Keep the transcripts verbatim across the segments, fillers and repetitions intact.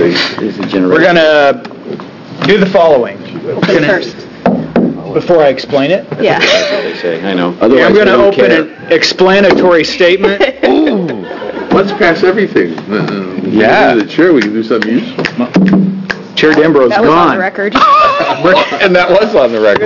We're going to do the following. Open first. Before I explain it? Yeah. That's what they say, I know. Yeah, I'm going to open an explanatory statement. Ooh, let's pass everything. Yeah. The chair, we can do something useful. Chair Dembro's That was gone. on the record. And that was on the record.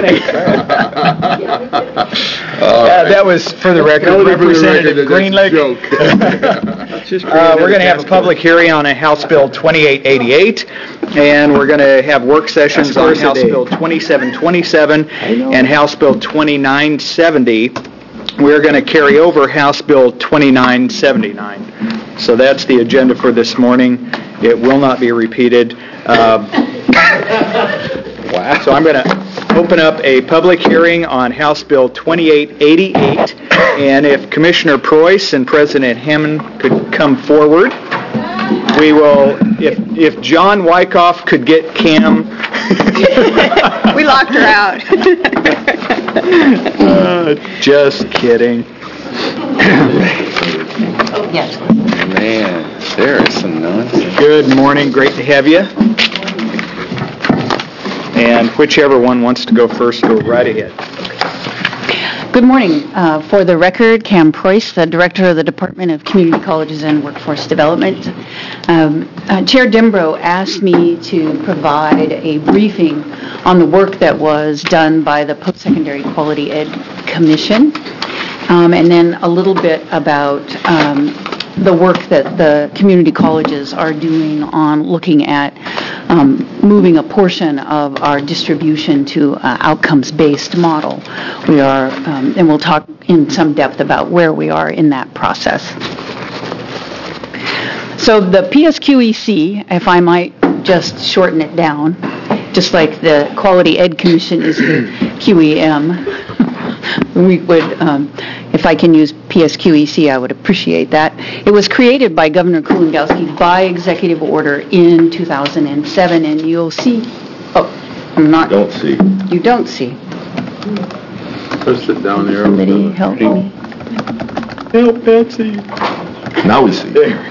Uh, that was, for the record, Tell it for the Representative record that Greenlake. that's a joke. Uh, we're going to have a public hearing on a House Bill twenty-eight eighty-eight, and we're going to have work sessions on House Bill twenty-seven twenty-seven and House Bill twenty-nine seventy. We're going to carry over House Bill twenty-nine seventy-nine. So that's the agenda for this morning. It will not be repeated. Uh, wow. So I'm going to open up a public hearing on House Bill twenty-eight eighty-eight, and if Commissioner Preuss and President Hammond could come forward, we will, if if John Wyckoff could get Cam. We locked her out. uh, just kidding. Yes. Man, there is some nonsense. Good morning. Great to have you. And whichever one wants to go first, go right ahead. Good morning. Uh, for the record, Cam Preuss, the Director of the Department of Community Colleges and Workforce Development. Um, uh, Chair Dembro asked me to provide a briefing on the work that was done by the Post-Secondary Quality Ed Commission, um, and then a little bit about um, the work that the community colleges are doing on looking at um, moving a portion of our distribution to uh, outcomes-based model. We are, um, and we'll talk in some depth about where we are in that process. So the P S Q E C, if I might just shorten it down, just like the Quality Ed Commission is the Q E M, we would, um, if I can use P S Q E C, I would appreciate that. It was created by Governor Kulongoski by executive order in two thousand seven, and you'll see, oh, I'm not. Don't see. You don't see. Press it down there. Somebody help me. Help, Betsy. Now we see. There.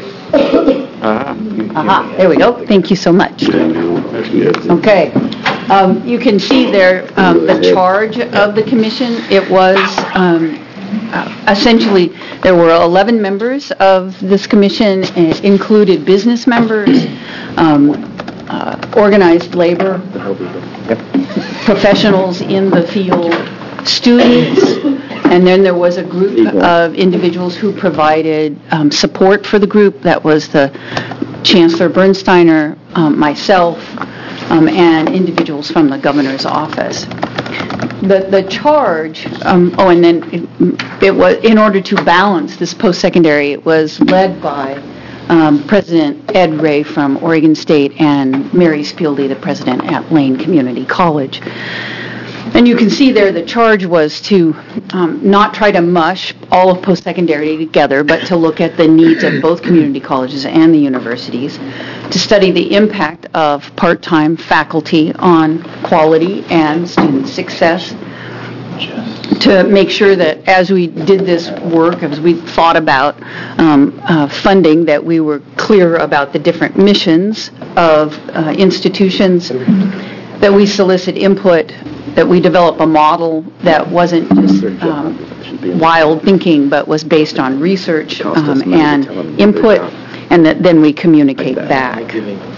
Aha, there we go. Thank you so much. Okay. Um, you can see there um, the charge of the commission. It was um, uh, essentially, there were eleven members of this commission. It included business members, um, uh, organized labor, professionals in the field, students, and then there was a group of individuals who provided um, support for the group. That was the Chancellor Bernsteiner, um, myself, um, and individuals from the governor's office. The the charge, um, oh, and then it, it was, in order to balance this post-secondary, it was led by um, President Ed Ray from Oregon State and Mary Spieldy, the president at Lane Community College. And you can see there the charge was to um, not try to mush all of post-secondary together, but to look at the needs of both community colleges and the universities, to study the impact of part-time faculty on quality and student success, to make sure that as we did this work, as we thought about um, uh, funding, that we were clear about the different missions of uh, institutions, that we solicit input, that we develop a model that wasn't just um, wild thinking, but was based on research um, and input, and that then we communicate back.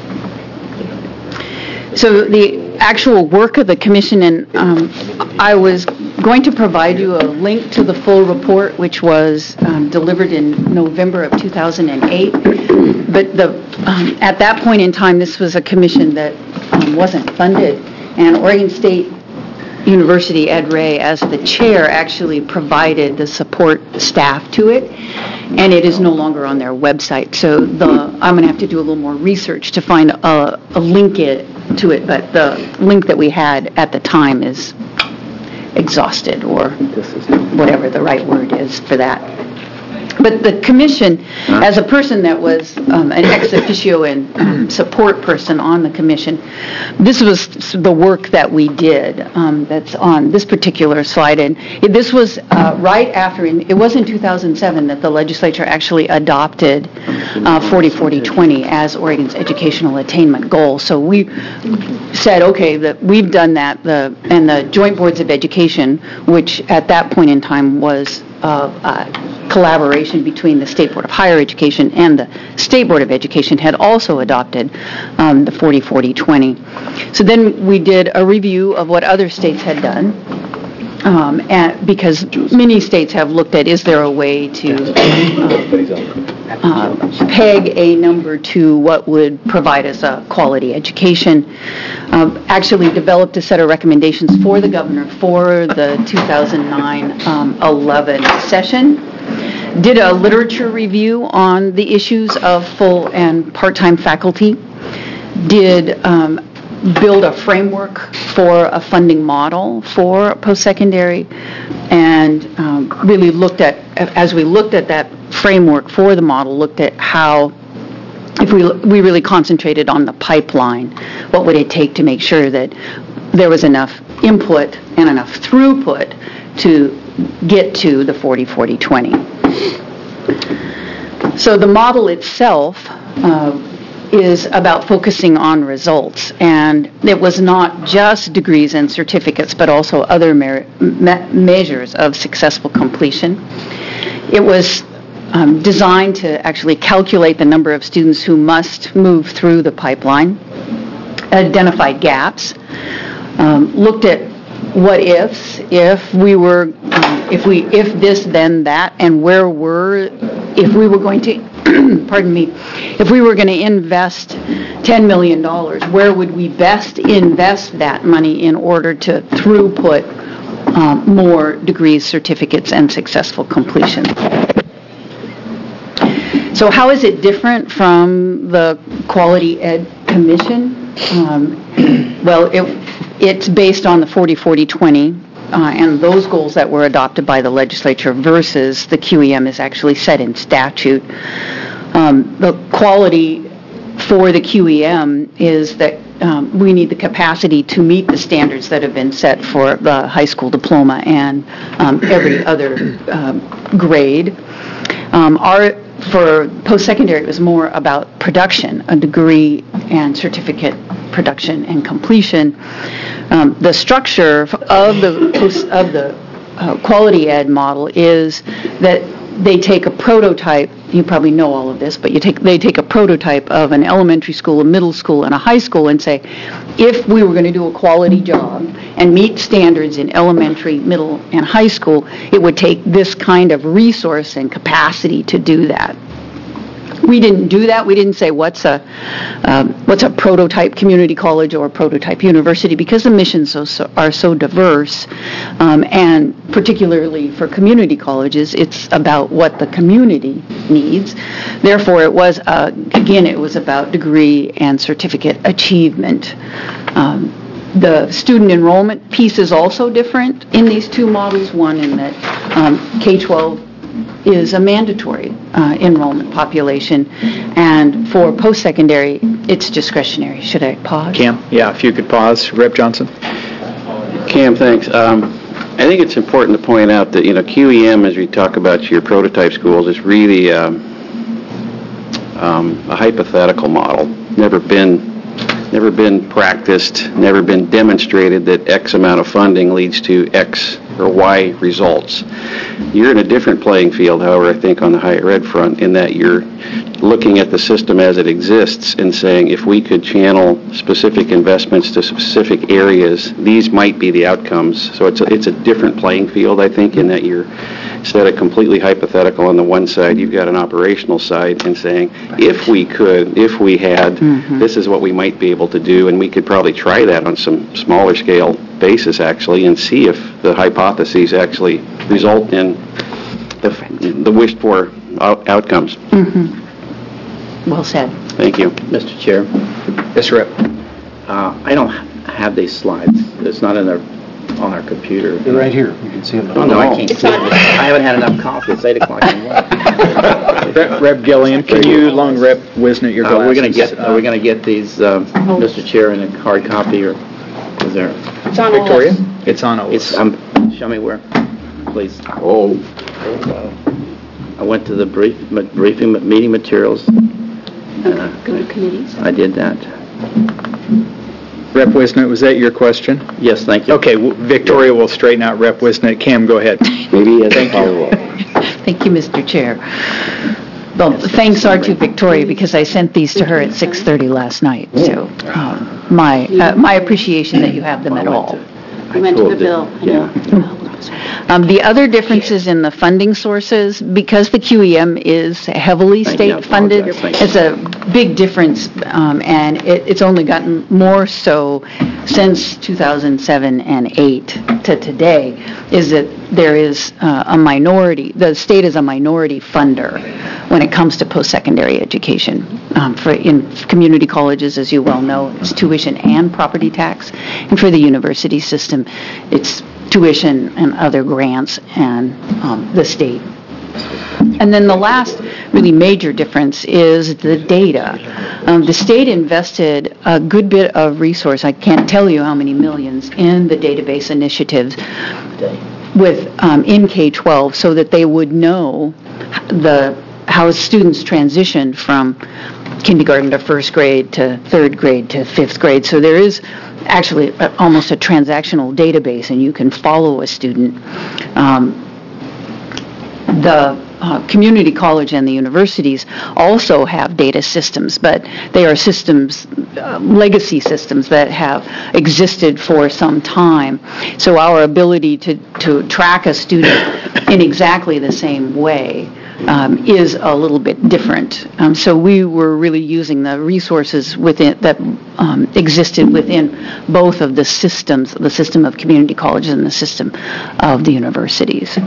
So the actual work of the commission, and um, I was going to provide you a link to the full report, which was um, delivered in November of two thousand eight. But the um, at that point in time, this was a commission that um, wasn't funded, and Oregon State University Ed Ray, as the chair, actually provided the support staff to it, and it is no longer on their website. So the I'm going to have to do a little more research to find a, a link it, to it, but the link that we had at the time is exhausted, or whatever the right word is for that. But the commission, as a person that was um, an ex officio and um, support person on the commission, this was the work that we did um, that's on this particular slide. And it, this was uh, right after, in, it was in two thousand seven that the legislature actually adopted uh, forty forty twenty as Oregon's educational attainment goal. So we said, okay, that we've done that, the, and the Joint Boards of Education, which at that point in time was uh, uh, collaboration between the State Board of Higher Education and the State Board of Education, had also adopted um, the forty forty twenty. So then we did a review of what other states had done, um, and because many states have looked at, is there a way to uh, uh, peg a number to what would provide us a quality education. Um, actually developed a set of recommendations for the governor for the two thousand nine eleven session. Did a literature review on the issues of full and part-time faculty. Did um, build a framework for a funding model for post-secondary, and um, really looked at, as we looked at that framework for the model, looked at how, if we we really concentrated on the pipeline, what would it take to make sure that there was enough input and enough throughput to get to the forty forty twenty. So the model itself uh, is about focusing on results, and it was not just degrees and certificates, but also other mer- me- measures of successful completion. It was um, designed to actually calculate the number of students who must move through the pipeline, identified gaps, um, looked at what ifs, if we were, um, if we, if this, then that, and where were, if we were going to, pardon me, if we were going to invest ten million dollars, where would we best invest that money in order to throughput um, more degrees, certificates, and successful completion? So how is it different from the Quality Ed Commission? Um, well, it It's based on the forty forty twenty uh, and those goals that were adopted by the legislature versus the Q E M is actually set in statute. Um, the quality for the Q E M is that um, we need the capacity to meet the standards that have been set for the high school diploma and um, every other um, grade. Um, our For post-secondary, it was more about production, a degree and certificate production and completion. Um, the structure of the post, of the uh, quality ed model is that they take a prototype. You probably know all of this, but you take they take a prototype of an elementary school, a middle school, and a high school, and say, if we were going to do a quality job and meet standards in elementary, middle, and high school, it would take this kind of resource and capacity to do that. We didn't do that. We didn't say what's a um, what's a prototype community college or a prototype university, because the missions so, so, are so diverse, um, and particularly for community colleges, it's about what the community needs. Therefore, it was uh, again, it was about degree and certificate achievement. Um, The student enrollment piece is also different in these two models. One in that um, K twelve is a mandatory uh, enrollment population, and for post-secondary, it's discretionary. Should I pause? Cam, yeah, if you could pause. Rep Johnson. Cam, thanks. Um, I think it's important to point out that, you know, Q E M, as we talk about your prototype schools, is really um, um, a hypothetical model. Never been never been practiced, never been demonstrated that X amount of funding leads to X or Y results. You're in a different playing field, however, I think, on the higher ed front, in that you're looking at the system as it exists and saying, if we could channel specific investments to specific areas, these might be the outcomes. So it's a, it's a different playing field, I think, in that you're, instead of completely hypothetical on the one side, you've got an operational side and saying, if we could, if we had, mm-hmm. this is what we might be able to do, and we could probably try that on some smaller scale basis, actually, and see if the hypotheses actually result in the, the wished for out, outcomes. Mm-hmm. Well said. Thank you. Mister Chair. Yes, Rep. Uh, I don't have these slides. It's not in our, on our computer. They're right here. can see them. Oh, no, I can't see it. I haven't had enough coffee. It's eight o'clock in the morning. Rep Rep Gillian, can you loan Rep Wisnott your Uh, glasses? We're going to get, are we going to get these, um, Mister Chair, in a hard copy, or is there? It's on Victoria? Olaf's. It's on It's, Olaf's. um, show me where, please. Oh. I went to the brief, ma- briefing, ma- meeting materials. Uh, Go to committees. I did that. Rep Wisnott, was that your question? Yes, thank you. Okay, w- Victoria will straighten out Rep Wisnott. Cam, go ahead. Maybe as a follow-up. Thank you, Mister Chair. Well, thanks are to Victoria, because I sent these to her at six thirty last night, so um, my uh, my appreciation that you have them at all. We went to the bill. I know. Yeah. Um, The other differences in the funding sources, because the Q E M is heavily Thank you. state-funded, Thank you. it's a big difference, um, and it- it's only gotten more so since two thousand seven and eight to today, is that there is uh, a minority, the state is a minority funder when it comes to post-secondary education. Um, For, in community colleges, as you well know, it's tuition and property tax, and for the university system, it's tuition and other grants and um, the state. And then the last really major difference is the data. Um, the state invested a good bit of resource, I can't tell you how many millions, in the database initiatives with um, in K twelve, so that they would know the how students transitioned from kindergarten to first grade to third grade to fifth grade. So there is actually a, almost a transactional database, and you can follow a student. Um, the uh, community college and the universities also have data systems, but they are systems, uh, legacy systems that have existed for some time. So our ability to, to track a student in exactly the same way Um, is a little bit different. Um, so we were really using the resources within that um, existed within both of the systems, the system of community colleges and the system of the universities.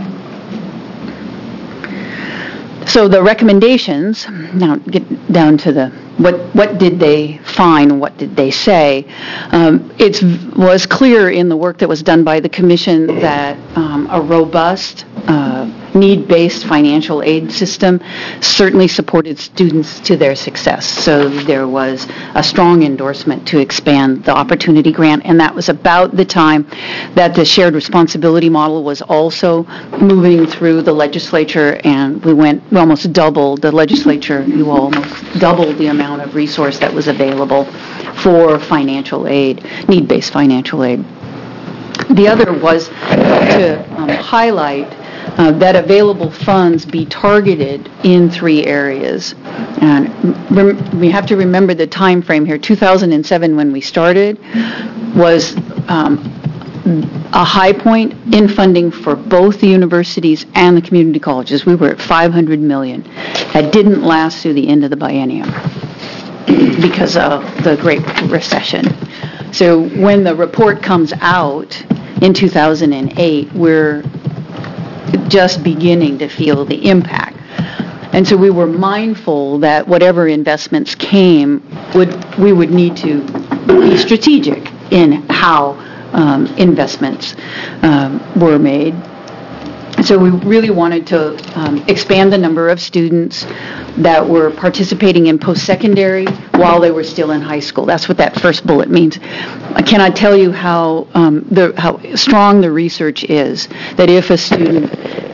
So the recommendations, now get down to the what what did they find, what did they say? Um, it was clear in the work that was done by the commission that um, a robust, uh, need-based financial aid system certainly supported students to their success. So there was a strong endorsement to expand the Opportunity Grant, and that was about the time that the shared responsibility model was also moving through the legislature, and we went, we almost doubled, the legislature, you almost doubled the amount of resource that was available for financial aid, need-based financial aid. The other was to um, highlight Uh, that available funds be targeted in three areas. And rem- we have to remember the time frame here. two thousand seven, when we started, was um, a high point in funding for both the universities and the community colleges. We were at five hundred million dollars. That didn't last through the end of the biennium because of the Great Recession. So when the report comes out in two thousand eight, we're just beginning to feel the impact. And so we were mindful that whatever investments came, would we would need to be strategic in how um, investments um, were made. So we really wanted to um, expand the number of students that were participating in post-secondary while they were still in high school. That's what that first bullet means. I cannot tell you how um, the how strong the research is that if a student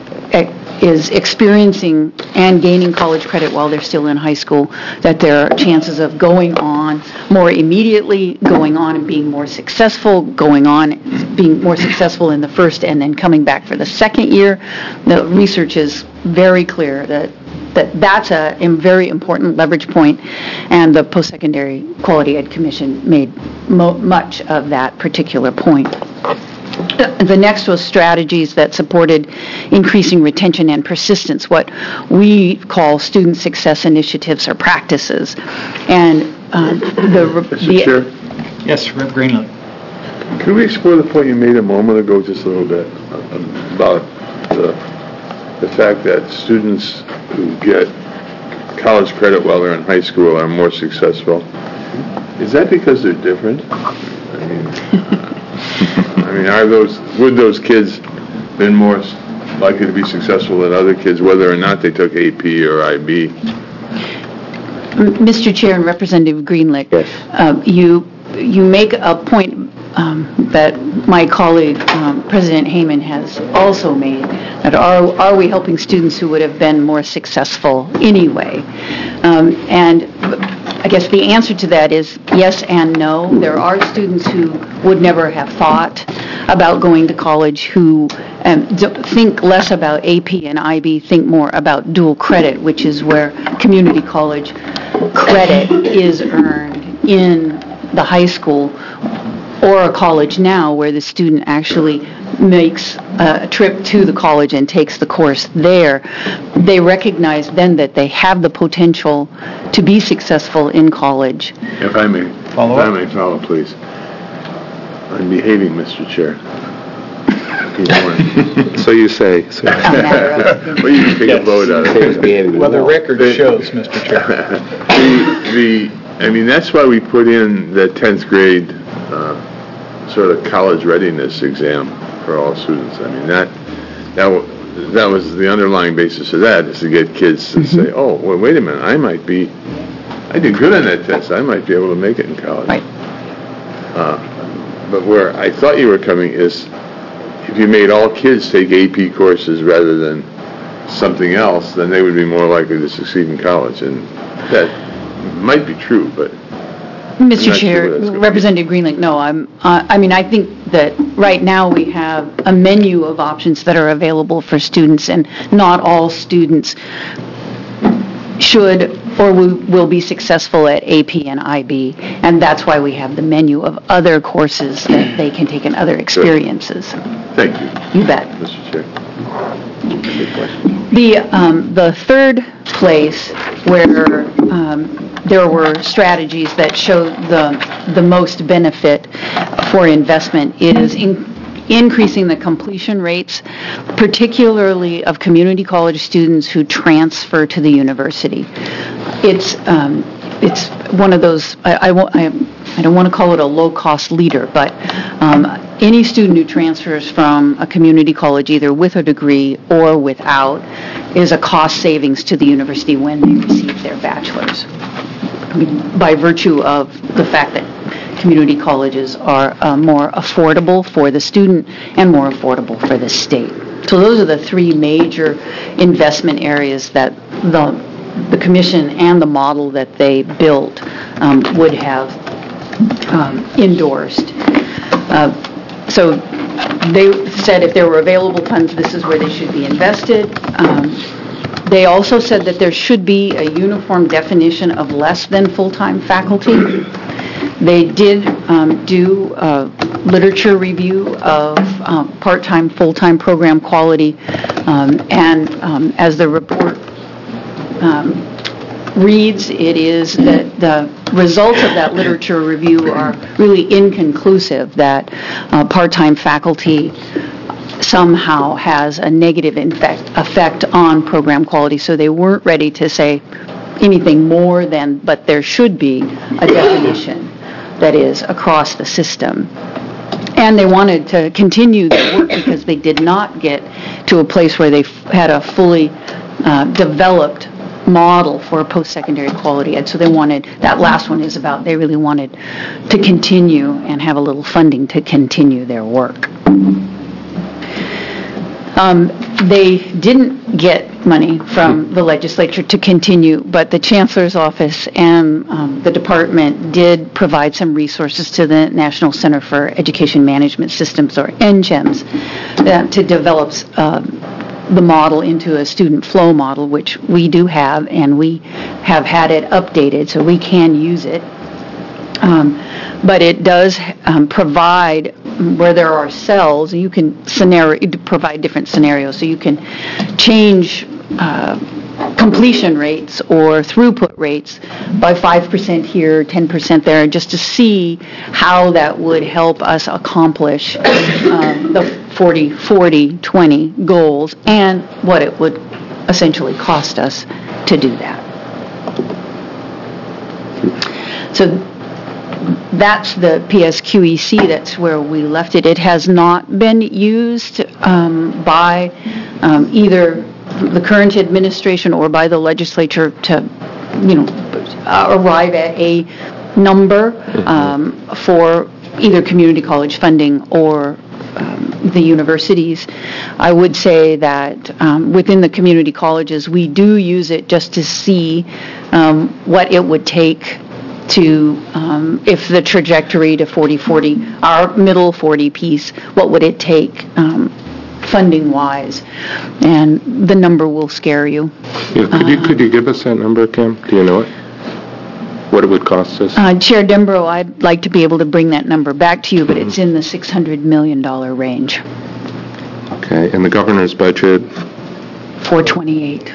is experiencing and gaining college credit while they're still in high school, that there are chances of going on more immediately, going on and being more successful, going on being more successful in the first and then coming back for the second year. The research is very clear that that that's a, a very important leverage point, and the Post-Secondary Quality Ed Commission made mo- much of that particular point. The next was strategies that supported increasing retention and persistence, what we call student success initiatives or practices. And um, the... Mister the Chair, Yes, Rep Greenlee. could we explore the point you made a moment ago just a little bit about the, the fact that students who get college credit while they're in high school are more successful? Is that because they're different? I mean, I mean, are those, would those kids been more s- likely to be successful than other kids, whether or not they took A P or I B? Mister Chair and Representative Greenlick, Yes. uh, you you make a point um, that my colleague, um, President Heyman, has also made, that are, are we helping students who would have been more successful anyway? Um, and I guess the answer to that is yes and no. There are students who would never have thought about going to college who um, d- think less about A P and I B, think more about dual credit, which is where community college credit is earned in the high school or a college now where the student actually makes a trip to the college and takes the course there. They recognize then that they have the potential to be successful in college. If I may, Follow if I up? may follow, please. I'm behaving, Mister Chair. Keep going. So you say. So. A matter of- Well, you can take a vote on it. Well, the record shows, Mister Chair. The, the, I mean, that's why we put in the tenth grade uh, sort of college readiness exam for all students. I mean, that, that, wa- that was the underlying basis of that, is to get kids to say, oh, well, wait a minute, I might be, I did good on that test, I might be able to make it in college. Right. Uh, But where I thought you were coming is, if you made all kids take A P courses rather than something else, then they would be more likely to succeed in college. And that might be true, but Mister I'm not sure Chair, where that's going. Representative Greenlick, no, I'm, uh, I mean, I think that right now we have a menu of options that are available for students, and not all students should or will will be successful at A P and I B, and that's why we have the menu of other courses that they can take in other experiences. thank you, You bet. Mister Chair. The, um, the third place where um, there were strategies that showed the, the most benefit for investment is in, increasing the completion rates, particularly of community college students who transfer to the university. It's, um, it's one of those, I, I, won't- I, I don't want to call it a low-cost leader, but um, any student who transfers from a community college, either with a degree or without, is a cost savings to the university when they receive their bachelor's, by virtue of the fact that community colleges are uh, more affordable for the student and more affordable for the state. So those are the three major investment areas that the the commission and the model that they built um, would have um, endorsed. Uh, so they said if there were available funds, this is where they should be invested. Um, they also said that there should be a uniform definition of less than full-time faculty. They did um, do a literature review of um, part-time, full-time program quality, um, and um, as the report um, reads, it is that the results of that literature review are really inconclusive, that uh, part-time faculty somehow has a negative effect, effect on program quality, so they weren't ready to say anything more than, but there should be a definition that is across the system. And they wanted to continue their work because they did not get to a place where they f- had a fully uh, developed model for post-secondary quality ed. So they wanted, that last one is about, they really wanted to continue and have a little funding to continue their work. Um, they didn't get money from the legislature to continue, but the Chancellor's Office and um, the department did provide some resources to the National Center for Education Management Systems, or N C E M S, uh, to develop uh, the model into a student flow model, which we do have, and we have had it updated so we can use it. Um, but it does um, provide, where there are cells, you can scenario, provide different scenarios, so you can change uh, completion rates or throughput rates by five percent here, ten percent there, just to see how that would help us accomplish um, the forty forty twenty goals and what it would essentially cost us to do that. So that's the P S Q E C, that's where we left it. It has not been used um, by um, either the current administration or by the legislature to, you know, uh, arrive at a number um, for either community college funding or um, the universities. I would say that um, within the community colleges, we do use it just to see um, what it would take to, um, if the trajectory to forty forty, our middle forty piece, what would it take um, funding-wise? And the number will scare you. Yeah, could you could you give us that number, Kim? Do you know it? What it would cost us? Uh, Chair Dembro, I'd like to be able to bring that number back to you, but it's in the six hundred million dollars range. Okay, and the governor's budget? four twenty-eight.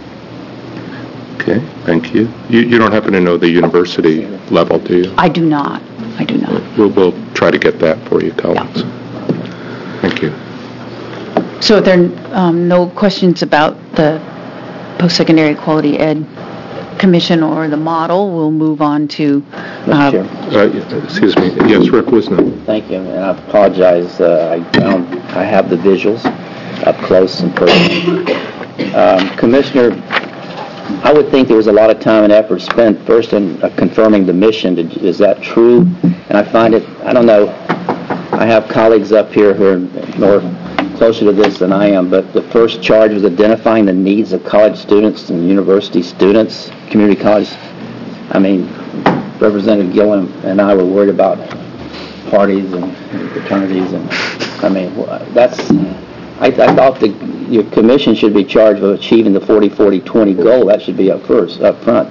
Okay, thank you. You you don't happen to know the university level, do you? I do not. I do not. We'll, we'll try to get that for you, colleagues. Yeah. Thank you. So if there are um, no questions about the post-secondary quality ed commission or the model, we'll move on to... Uh, Chair. Uh, excuse me. Yes, Rick Wisner. Thank you, and I apologize. Uh, I found I have the visuals up close and personal. Um, Commissioner, I would think there was a lot of time and effort spent first in uh, confirming the mission. Did, is that true? And I find it, I don't know, I have colleagues up here who are more closer to this than I am, but the first charge was identifying the needs of college students and university students, community college. I mean, Representative Gilliam and I were worried about parties and fraternities, and I mean, that's, I, I thought the your commission should be charged with achieving the forty forty twenty goal. That should be up first, up front.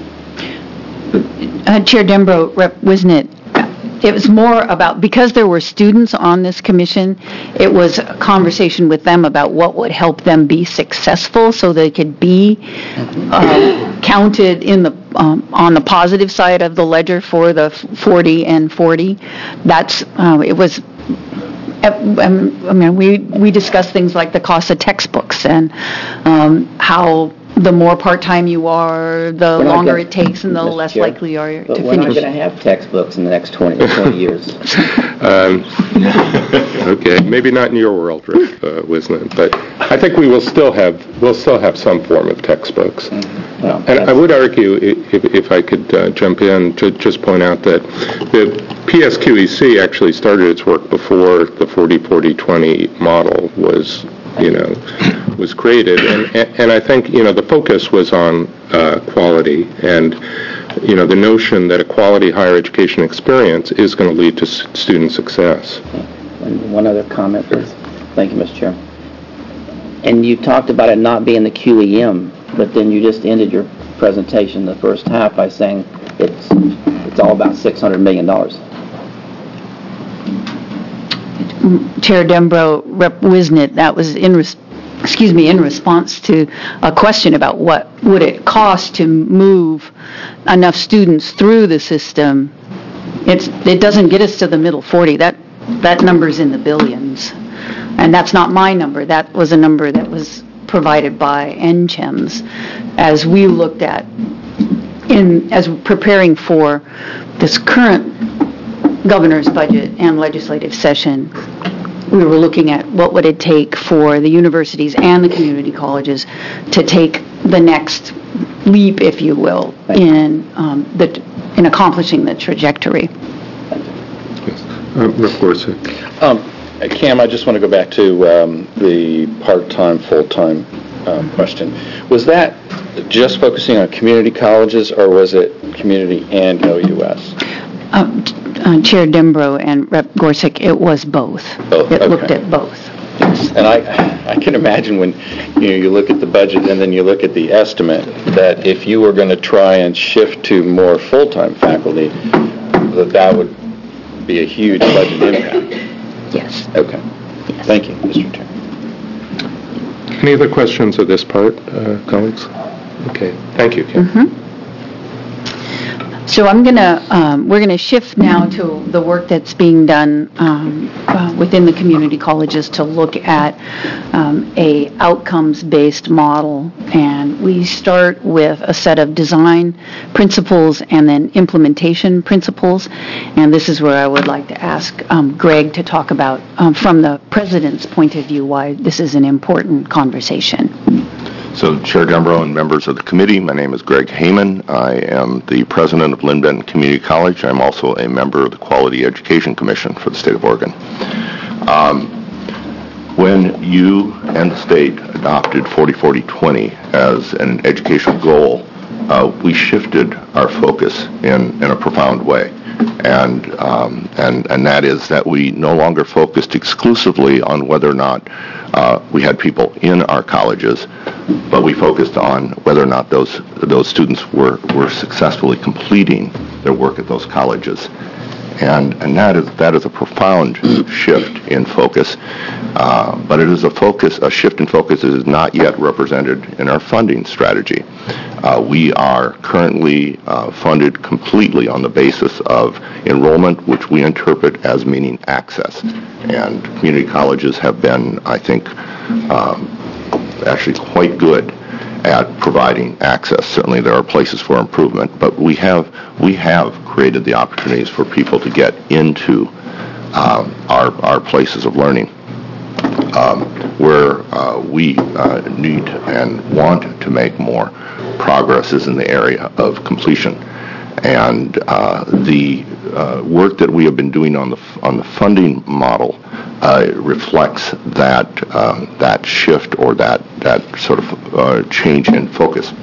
uh, Chair Dembro, Rep Wisnett, it was more about, because there were students on this commission, it was a conversation with them about what would help them be successful so they could be uh, counted in the um, on the positive side of the ledger for the forty and forty. That's, uh, it was, I mean, we, we discussed things like the cost of textbooks and um, how the more part-time you are, the We're not longer gonna- it takes and the Mister less Chair, likely you are But to we're not finish. going to have textbooks in the next twenty, twenty years. Um, okay, maybe not in your world, Rick uh, Wisner, but I think we will still have we'll still have some form of textbooks. Well, And I that's- would argue, i- if, if I could uh, jump in, to just point out that the P S Q E C actually started its work before the forty forty twenty model was, you know, was created, and and I think, you know, the focus was on uh, quality, and you know, the notion that a quality higher education experience is going to lead to s- student success. And one other comment, please. Thank you, Mister Chairman. And you talked about it not being the Q E M, but then you just ended your presentation, the first half, by saying it's it's all about six hundred million dollars. Chair Dembro, Rep Wisnett, that was in, res- excuse me, in response to a question about what would it cost to move enough students through the system. It's, it doesn't get us to the middle forty. That, that number's in the billions. And that's not my number. That was a number that was provided by N C H E M S as we looked at in, as preparing for this current governor's budget and legislative session. We were looking at what would it take for the universities and the community colleges to take the next leap, if you will, in um, the in accomplishing the trajectory. Uh, Rick Gorsuch. Um, Cam, I just want to go back to um, the part-time, full-time um, question. Was that just focusing on community colleges, or was it community and O U S? Um, uh, Chair Dembro and Rep Gorsuch, it was both. Both, It looked okay. at both. Yes. And I, I can imagine when you know you look at the budget and then you look at the estimate that if you were going to try and shift to more full-time faculty, that that would be a huge budget impact. Yes. Okay. Yes. Thank you, Mister Chair. Any other questions of this part, uh, colleagues? Okay, thank you, Kim. So I'm going to, um, we're going to shift now to the work that's being done um, uh, within the community colleges to look at um, a outcomes-based model. And we start with a set of design principles and then implementation principles. And this is where I would like to ask um, Greg to talk about, um, from the president's point of view, why this is an important conversation. So, Chair Gumbro and members of the committee, my name is Greg Heyman. I am the president of Lynn Benton Community College. I'm also a member of the Quality Education Commission for the state of Oregon. Um, when you and the state adopted forty forty twenty as an educational goal, uh, we shifted our focus in, in a profound way. And, um, and and that is that we no longer focused exclusively on whether or not uh, we had people in our colleges, but we focused on whether or not those those students were, were successfully completing their work at those colleges. And and that is that is a profound shift in focus, uh, but it is a focus a shift in focus that is not yet represented in our funding strategy. Uh, we are currently uh, funded completely on the basis of enrollment, which we interpret as meaning access. And community colleges have been, I think, um, actually quite good at providing access. Certainly there are places for improvement, but we have we have created the opportunities for people to get into um, our, our places of learning. Um, where uh, we uh, need and want to make more progress is in the area of completion. And uh, the uh, work that we have been doing on the on the funding model uh, reflects that uh, that shift or that that sort of uh, change in focus.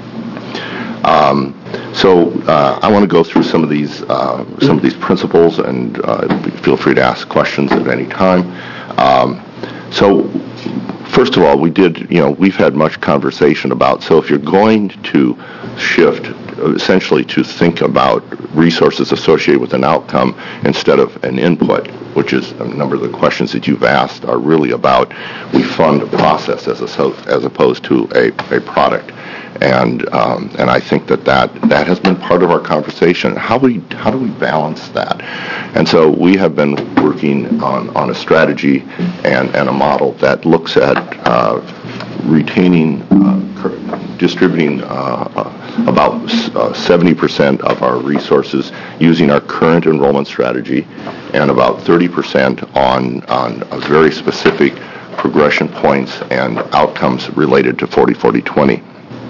Um, so uh, I want to go through some of these uh, some of these principles, and uh, feel free to ask questions at any time. Um, so first of all, we did, you know, we've had much conversation about, so if you're going to shift essentially to think about resources associated with an outcome instead of an input, which is a number of the questions that you've asked are really about, we fund a process as, a, as opposed to a, a product. And um, and I think that, that that has been part of our conversation. How we how do we balance that? And so we have been working on, on a strategy and, and a model that looks at uh, retaining, uh, distributing uh, uh, about uh, seventy percent of our resources using our current enrollment strategy, and about thirty percent on on a very specific progression points and outcomes related to forty forty twenty.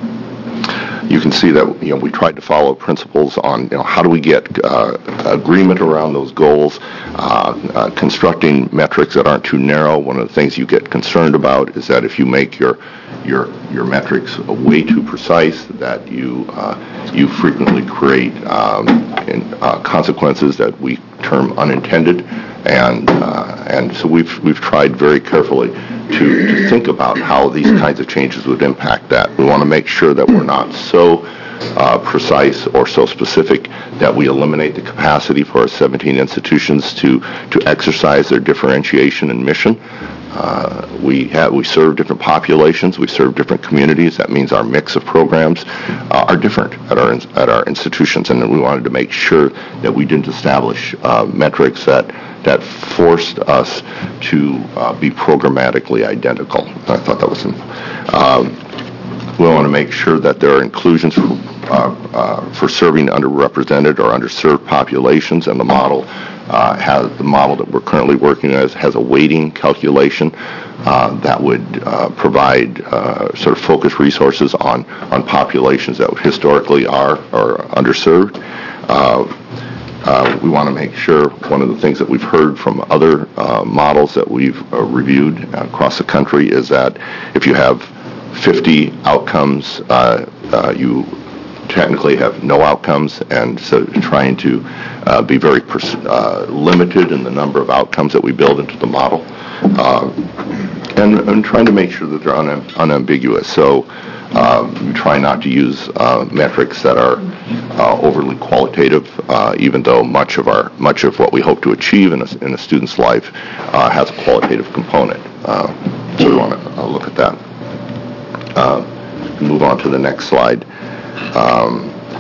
You can see that, you know, we tried to follow principles on, you know, how do we get uh, agreement around those goals, uh, uh, constructing metrics that aren't too narrow. One of the things you get concerned about is that if you make your your your metrics way too precise, that you uh, you frequently create um, in, uh, consequences that we term unintended, and uh, and so we've we've tried very carefully to, to think about how these kinds of changes would impact that. We want to make sure that we're not so uh, precise or so specific that we eliminate the capacity for our seventeen institutions to, to exercise their differentiation and mission. Uh, we have we serve different populations, we serve different communities. That means our mix of programs uh, are different at our at our institutions, and we wanted to make sure that we didn't establish uh, metrics that that forced us to uh, be programmatically identical. I thought that was um, we want to make sure that there are inclusions for uh, uh, for serving underrepresented or underserved populations, and the model. Uh, has the model that we're currently working as has a weighting calculation uh, that would uh, provide uh, sort of focused resources on, on populations that historically are, are underserved. Uh, uh, we want to make sure, one of the things that we've heard from other uh, models that we've uh, reviewed across the country is that if you have fifty outcomes, uh, uh, you technically have no outcomes, and so trying to uh, be very pers- uh, limited in the number of outcomes that we build into the model, uh, and, and trying to make sure that they're un- unambiguous. So um, we try not to use uh, metrics that are uh, overly qualitative, uh, even though much of our much of what we hope to achieve in a, in a student's life uh, has a qualitative component. Uh, so we want to uh, look at that. Uh, move on to the next slide. Um,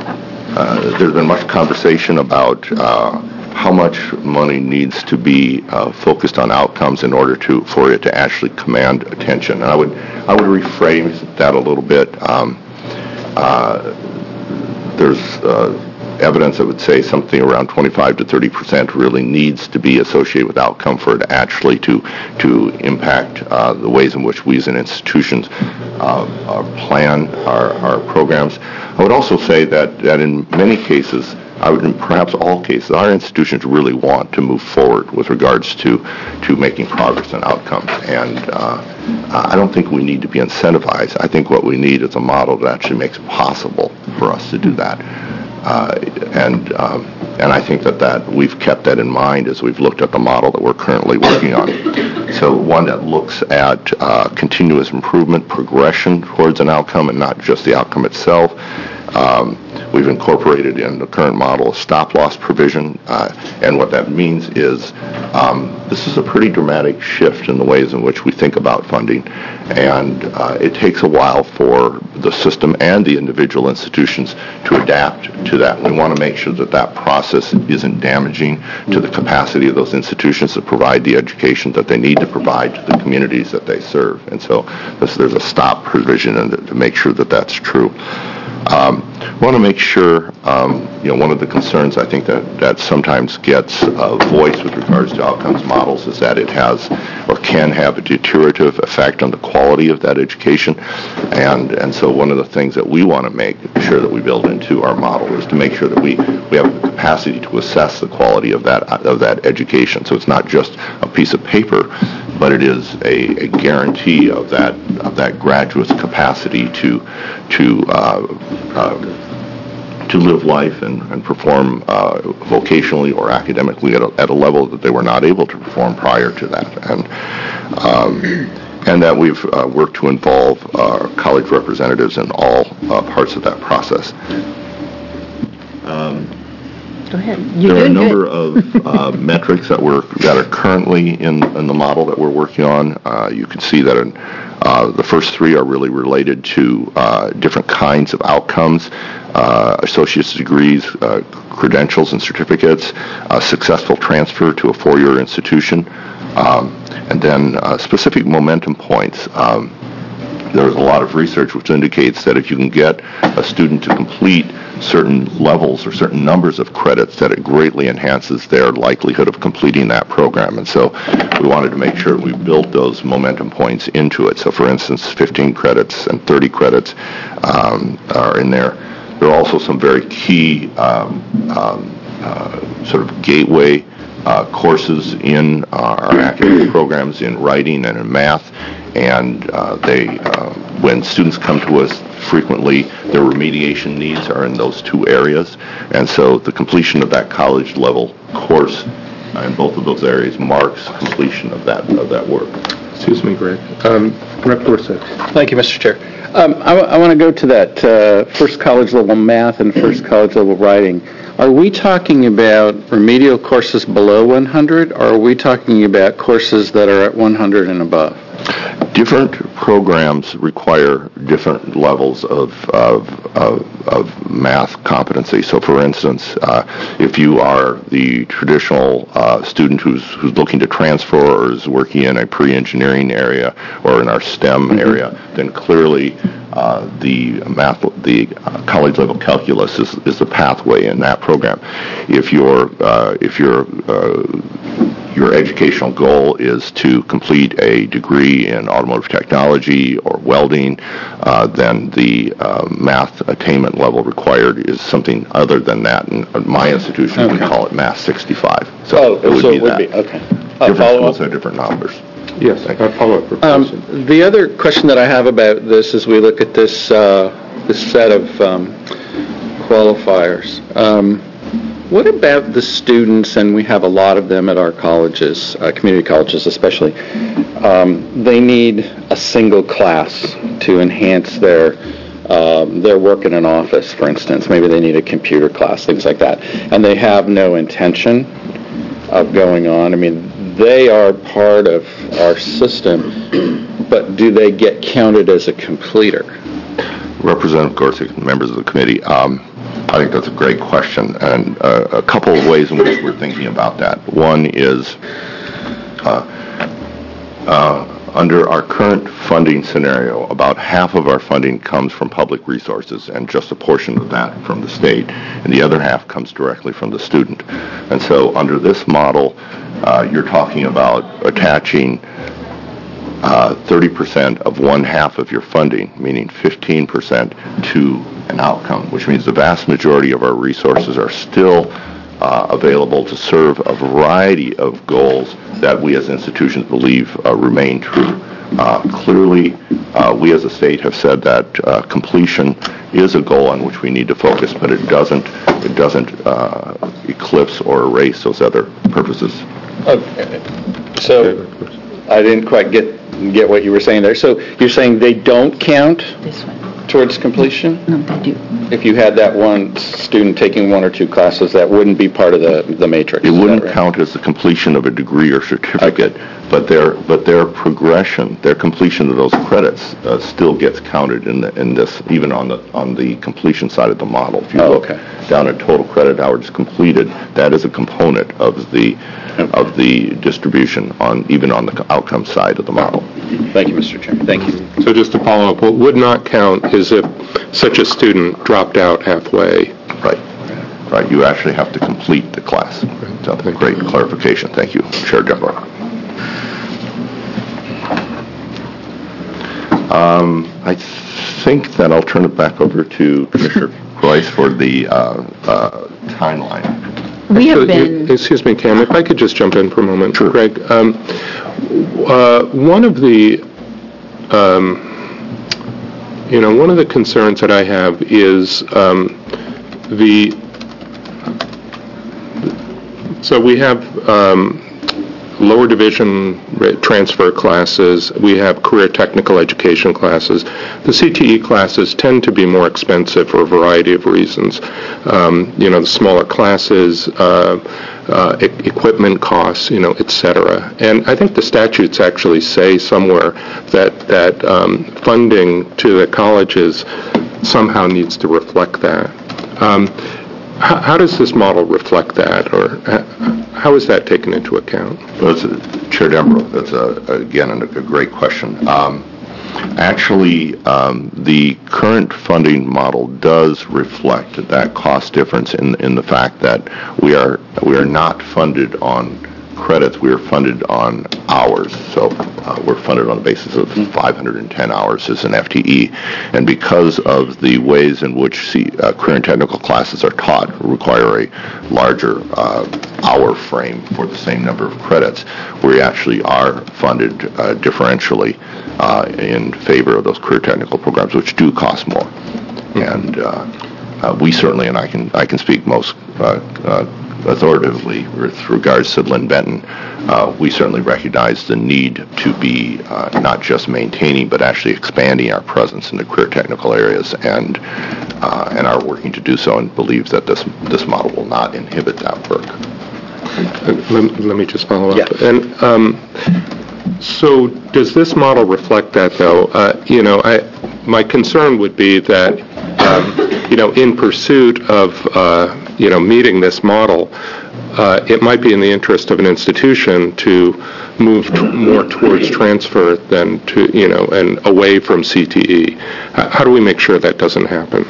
uh, there's been much conversation about uh, how much money needs to be uh, focused on outcomes in order to for it to actually command attention. And I would I would rephrase that a little bit. Um, uh, there's uh, evidence that would say something around twenty-five to thirty percent really needs to be associated with outcome for it actually to to impact uh, the ways in which we as an institutions uh, uh, plan our, our programs. I would also say that, that in many cases, I would, in perhaps all cases, our institutions really want to move forward with regards to, to making progress on outcomes. And uh, I don't think we need to be incentivized. I think what we need is a model that actually makes it possible for us to do that. Uh, and um, and I think that, that we've kept that in mind as we've looked at the model that we're currently working on. So one that looks at uh, continuous improvement, progression towards an outcome, and not just the outcome itself. Um, we've incorporated in the current model a stop-loss provision, uh, and what that means is um, this is a pretty dramatic shift in the ways in which we think about funding, and uh, it takes a while for the system and the individual institutions to adapt to that. We want to make sure that that process isn't damaging to the capacity of those institutions to provide the education that they need to provide to the communities that they serve. And so this, there's a stop provision in it to make sure that that's true. Um, I want to make sure, um, you know, one of the concerns I think that, that sometimes gets uh, voiced with regards to outcomes models is that it has or can have a deteriorative effect on the quality of that education. And and so one of the things that we want to make sure that we build into our model is to make sure that we, we have the capacity to assess the quality of that of that education. So it's not just a piece of paper, but it is a, a guarantee of that of that graduate's capacity to to uh, uh, to live life and, and perform uh, vocationally or academically at a, at a level that they were not able to perform prior to that, and um, and that we've uh, worked to involve uh, college representatives in all uh, parts of that process. Um, Go ahead. You're there are a doing number good. of uh, metrics that we're that are currently in, in the model that we're working on. Uh, you can see that in, uh, the first three are really related to uh, different kinds of outcomes, uh, associate's degrees, uh, credentials and certificates, uh, successful transfer to a four-year institution, um, and then uh, specific momentum points. Um, There's a lot of research which indicates that if you can get a student to complete certain levels or certain numbers of credits, that it greatly enhances their likelihood of completing that program. And so we wanted to make sure we built those momentum points into it. So for instance, fifteen credits and thirty credits um, are in there. There are also some very key um, um, uh, sort of gateway uh, courses in our academic programs in writing and in math. And uh, they, uh, when students come to us frequently, their remediation needs are in those two areas. And so the completion of that college level course uh, in both of those areas marks completion of that of that work. Excuse me, Greg. Um, Rep Gorsuch. Thank you, Mister Chair. Um, I, w- I want to go to that uh, first college level math and first college level writing. Are we talking about remedial courses below one hundred, or are we talking about courses that are at one hundred and above? Different programs require different levels of, of, of, of math competency. So, for instance, uh, if you are the traditional uh, student who's who's looking to transfer or is working in a pre-engineering area or in our STEM mm-hmm. area, then clearly uh, the math, the uh, college level calculus is, is the pathway in that program. If you're uh, if you're uh, your educational goal is to complete a degree in automotive technology or welding, uh, then the uh, math attainment level required is something other than that. And at my institution, okay. we call it Math sixty-five. So oh, it would so be it would that. Be, okay. Different schools have different numbers. Yes, I follow up. Um, the other question that I have about this as we look at this uh, this set of um, qualifiers. Um, What about the students, and we have a lot of them at our colleges, uh, community colleges especially, um, they need a single class to enhance their um, their work in an office, for instance. Maybe they need a computer class, things like that. And they have no intention of going on. I mean, they are part of our system, but do they get counted as a completer? Representative Gorsuch, members of the committee, um, I think that's a great question, and uh, a couple of ways in which we're thinking about that. One is uh, uh, under our current funding scenario, about half of our funding comes from public resources and just a portion of that from the state, and the other half comes directly from the student. And so under this model, uh, you're talking about attaching uh, thirty percent of one half of your funding, meaning fifteen percent to an outcome, which means the vast majority of our resources are still uh, available to serve a variety of goals that we as institutions believe uh, remain true. Uh, clearly, uh, we as a state have said that uh, completion is a goal on which we need to focus, but it doesn't it doesn't uh, eclipse or erase those other purposes. Okay. So I didn't quite get get what you were saying there. So you're saying they don't count This one. towards completion? No, they do. If you had that one student taking one or two classes, that wouldn't be part of the the matrix. It is that wouldn't right? count as the completion of a degree or certificate, but their but their progression, their completion of those credits uh, still gets counted in the, in this, even on the on the completion side of the model. If you Oh, look okay. down at total credit hours completed, that is a component of the of the distribution on even on the outcome side of the model. Thank you, Mister Chairman. Thank you. So just to follow up, what would not count is if such a student dropped out halfway. Right. Right. You actually have to complete the class. So, great clarification. Thank you, Chair Dunbar. Um, I think that I'll turn it back over to Commissioner Royce for the uh, uh, timeline. We have Actually, been, Excuse me, Cam, if I could just jump in for a moment. Sure. Greg, um, uh, one of the, um, you know, one of the concerns that I have is um, the, so we have um, lower division transfer classes, we have career technical education classes. The C T E classes tend to be more expensive for a variety of reasons. Um, you know, the smaller classes, uh, uh, e- equipment costs, you know, et cetera. And I think the statutes actually say somewhere that, that um, funding to the colleges somehow needs to reflect that. Um, how, how does this model reflect that, or how is that taken into account? Well, that's a, Chair Dembro, that's a, again a, a great question. Um, actually, um, the current funding model does reflect that cost difference in in the fact that we are we are not funded on credits, we are funded on hours. So uh, we're funded on the basis of five hundred ten hours as an F T E. And because of the ways in which C, uh, career and technical classes are taught require a larger uh, hour frame for the same number of credits, we actually are funded uh, differentially uh, in favor of those career technical programs, which do cost more. And uh, uh, we certainly, and I can I can speak most uh, uh, authoritatively with regards to Lynn Benton, uh, we certainly recognize the need to be uh, not just maintaining but actually expanding our presence in the career technical areas, and uh, and are working to do so, and believe that this this model will not inhibit that work. Let, let me just follow up. Yeah. And um, so does this model reflect that, though? Uh, you know, I, my concern would be that, um, you know, in pursuit of, uh, you know, meeting this model, uh, it might be in the interest of an institution to move t- more towards transfer than to, you know, and away from C T E. H- how do we make sure that doesn't happen?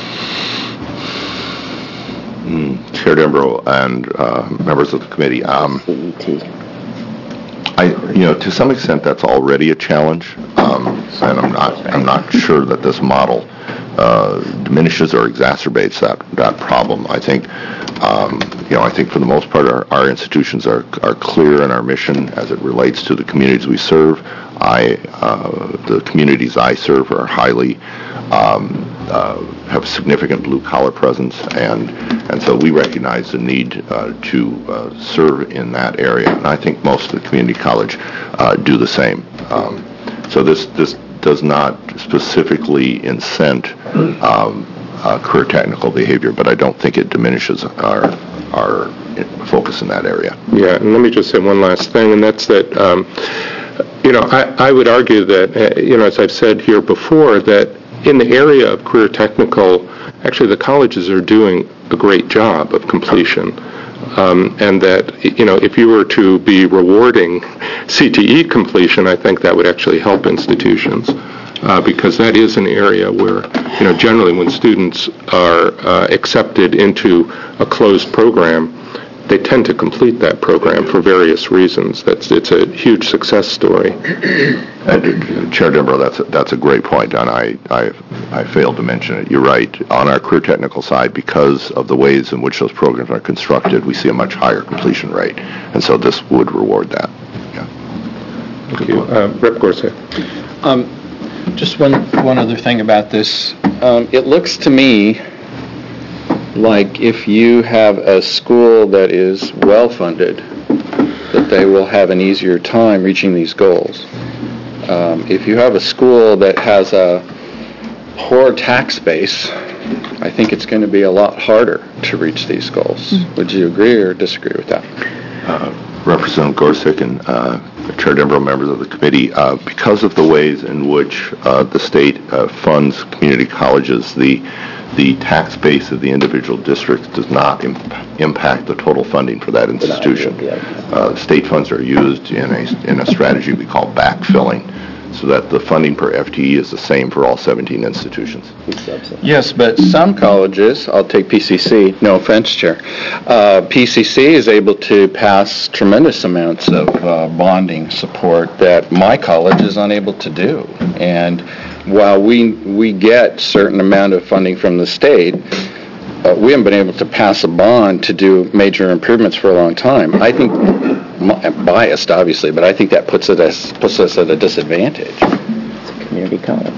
Mm, Chair Dembro and uh, members of the committee, um, I, you know, to some extent that's already a challenge, um, and I'm not, I'm not sure that this model uh, diminishes or exacerbates that that problem. I think, um, you know, I think for the most part our, our institutions are are clear in our mission as it relates to the communities we serve. I, uh, the communities I serve are highly. Um, Uh, have significant blue-collar presence, and and so we recognize the need uh, to uh, serve in that area. And I think most of the community college uh, do the same. Um, so this this does not specifically incent um, uh, career technical behavior, but I don't think it diminishes our our focus in that area. Yeah, and let me just say one last thing, and that's that, um, you know, I, I would argue that, uh, you know, as I've said here before, that in the area of career technical actually the colleges are doing a great job of completion. Um, and that, you know, if you were to be rewarding C T E completion, I think that would actually help institutions. Uh, because that is an area where, you know, generally when students are uh, accepted into a closed program, they tend to complete that program for various reasons. That's it's a huge success story. Uh, Chair Denbrough, that's a, that's a great point, and I, I I failed to mention it. You're right. On our career technical side, because of the ways in which those programs are constructed, we see a much higher completion rate, and so this would reward that. Yeah. Thank you. Uh, Representative Gorsuch. Um, Just one, one other thing about this. Um, it looks to me like if you have a school that is well-funded, that they will have an easier time reaching these goals. Um, if you have a school that has a poor tax base, I think it's going to be a lot harder to reach these goals. Mm-hmm. Would you agree or disagree with that? Uh, Representative Gorsuch and uh, Chair Denbrough, members of the committee, uh, because of the ways in which uh, the state uh, funds community colleges, the the tax base of the individual districts does not imp- impact the total funding for that institution. Uh, state funds are used in a in a strategy we call backfilling, so that the funding per F T E is the same for all seventeen institutions. Yes, but some colleges, I'll take P C C, no offense, Chair, uh, P C C is able to pass tremendous amounts of uh, bonding support that my college is unable to do. And while we we get certain amount of funding from the state, uh, we haven't been able to pass a bond to do major improvements for a long time. I think, I'm biased obviously, but I think that puts it as, puts us at a disadvantage. It's a community college.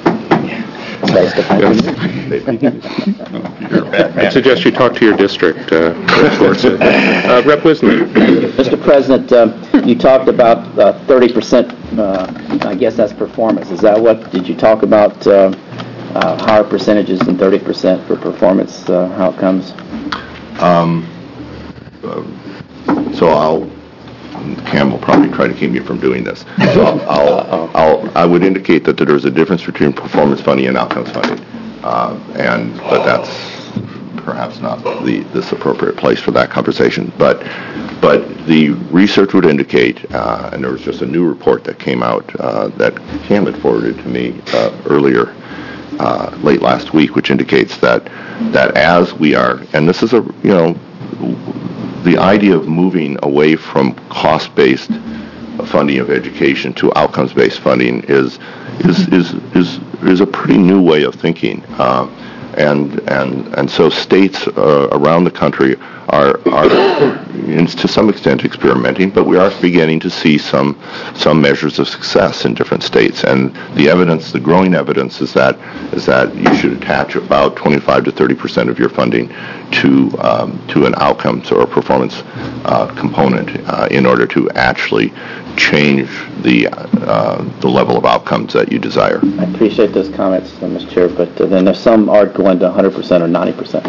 I suggest you talk to your district, uh, uh, Rep Wisnick. Mister President, uh, you talked about uh, thirty percent, uh, I guess that's performance. Is that what, did you talk about uh, uh, higher percentages than thirty percent for performance uh, outcomes? Um, uh, so I'll, Cam will probably try to keep me from doing this. So I'll, I'll, I'll, I would indicate that there's a difference between performance funding and outcomes funding, uh, and but that's perhaps not the this appropriate place for that conversation. But but the research would indicate, uh, and there was just a new report that came out uh, that Cam had forwarded to me uh, earlier. Uh, late last week, which indicates that that as we are, and this is a you know, the idea of moving away from cost-based funding of education to outcomes-based funding is is is is is a pretty new way of thinking, uh, and and and so states uh, around the country are are in, to some extent experimenting, but we are beginning to see some some measures of success in different states, and the evidence, the growing evidence, is that is that you should attach about twenty-five to thirty percent of your funding to um, to an outcomes or a performance uh, component uh, in order to actually change the uh, the level of outcomes that you desire. I appreciate those comments, uh, Mister Chair, but uh, then there's some art going to one hundred percent or ninety percent.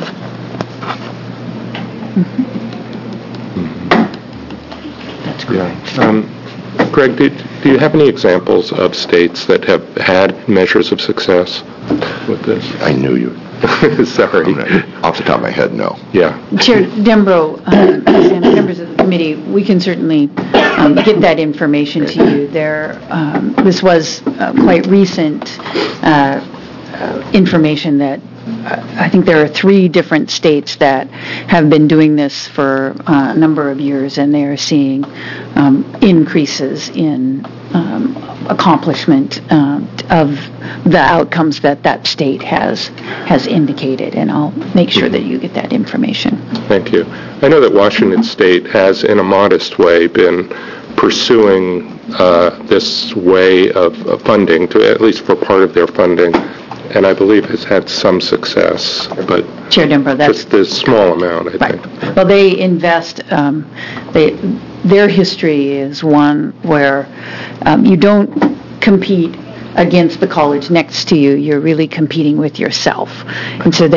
That's great. Yeah. Um, Greg, do, do you have any examples of states that have had measures of success with this? I knew you. Sorry. Off the top of my head, no. Yeah. Chair Denbrough, uh, and members of the committee, we can certainly um, get that information to you. There, um, this was uh, quite recent uh, uh, information that uh, I think there are three different states that have been doing this for uh, a number of years, and they are seeing um, increases in um, accomplishment um, of the outcomes that that state has has indicated, and I'll make sure that you get that information. Thank you. I know that Washington State has, in a modest way, been pursuing uh, this way of, of funding, to at least for part of their funding, and I believe has had some success, but Chair Denbrough, that's just a small amount, I right. think. Well, they invest. Um, they their history is one where um, you don't compete against the college next to you. You're really competing with yourself, and so they had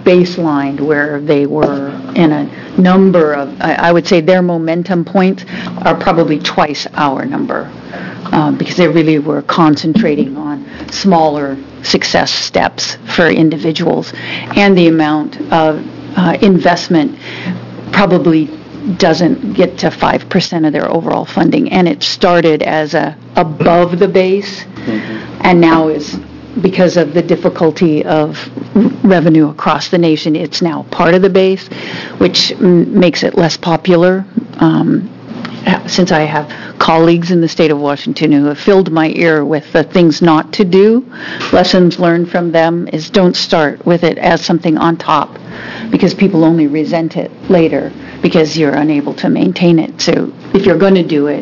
baselined where they were in a number of, I I would say their momentum points are probably twice our number, um, because they really were concentrating on smaller success steps for individuals, and the amount of uh, investment probably doesn't get to five percent of their overall funding, and it started as a above the base, mm-hmm. and now is, because of the difficulty of revenue across the nation, it's now part of the base, which m- makes it less popular. Um, since I have colleagues in the state of Washington who have filled my ear with the things not to do, lessons learned from them is don't start with it as something on top, because people only resent it later because you're unable to maintain it. So if you're going to do it,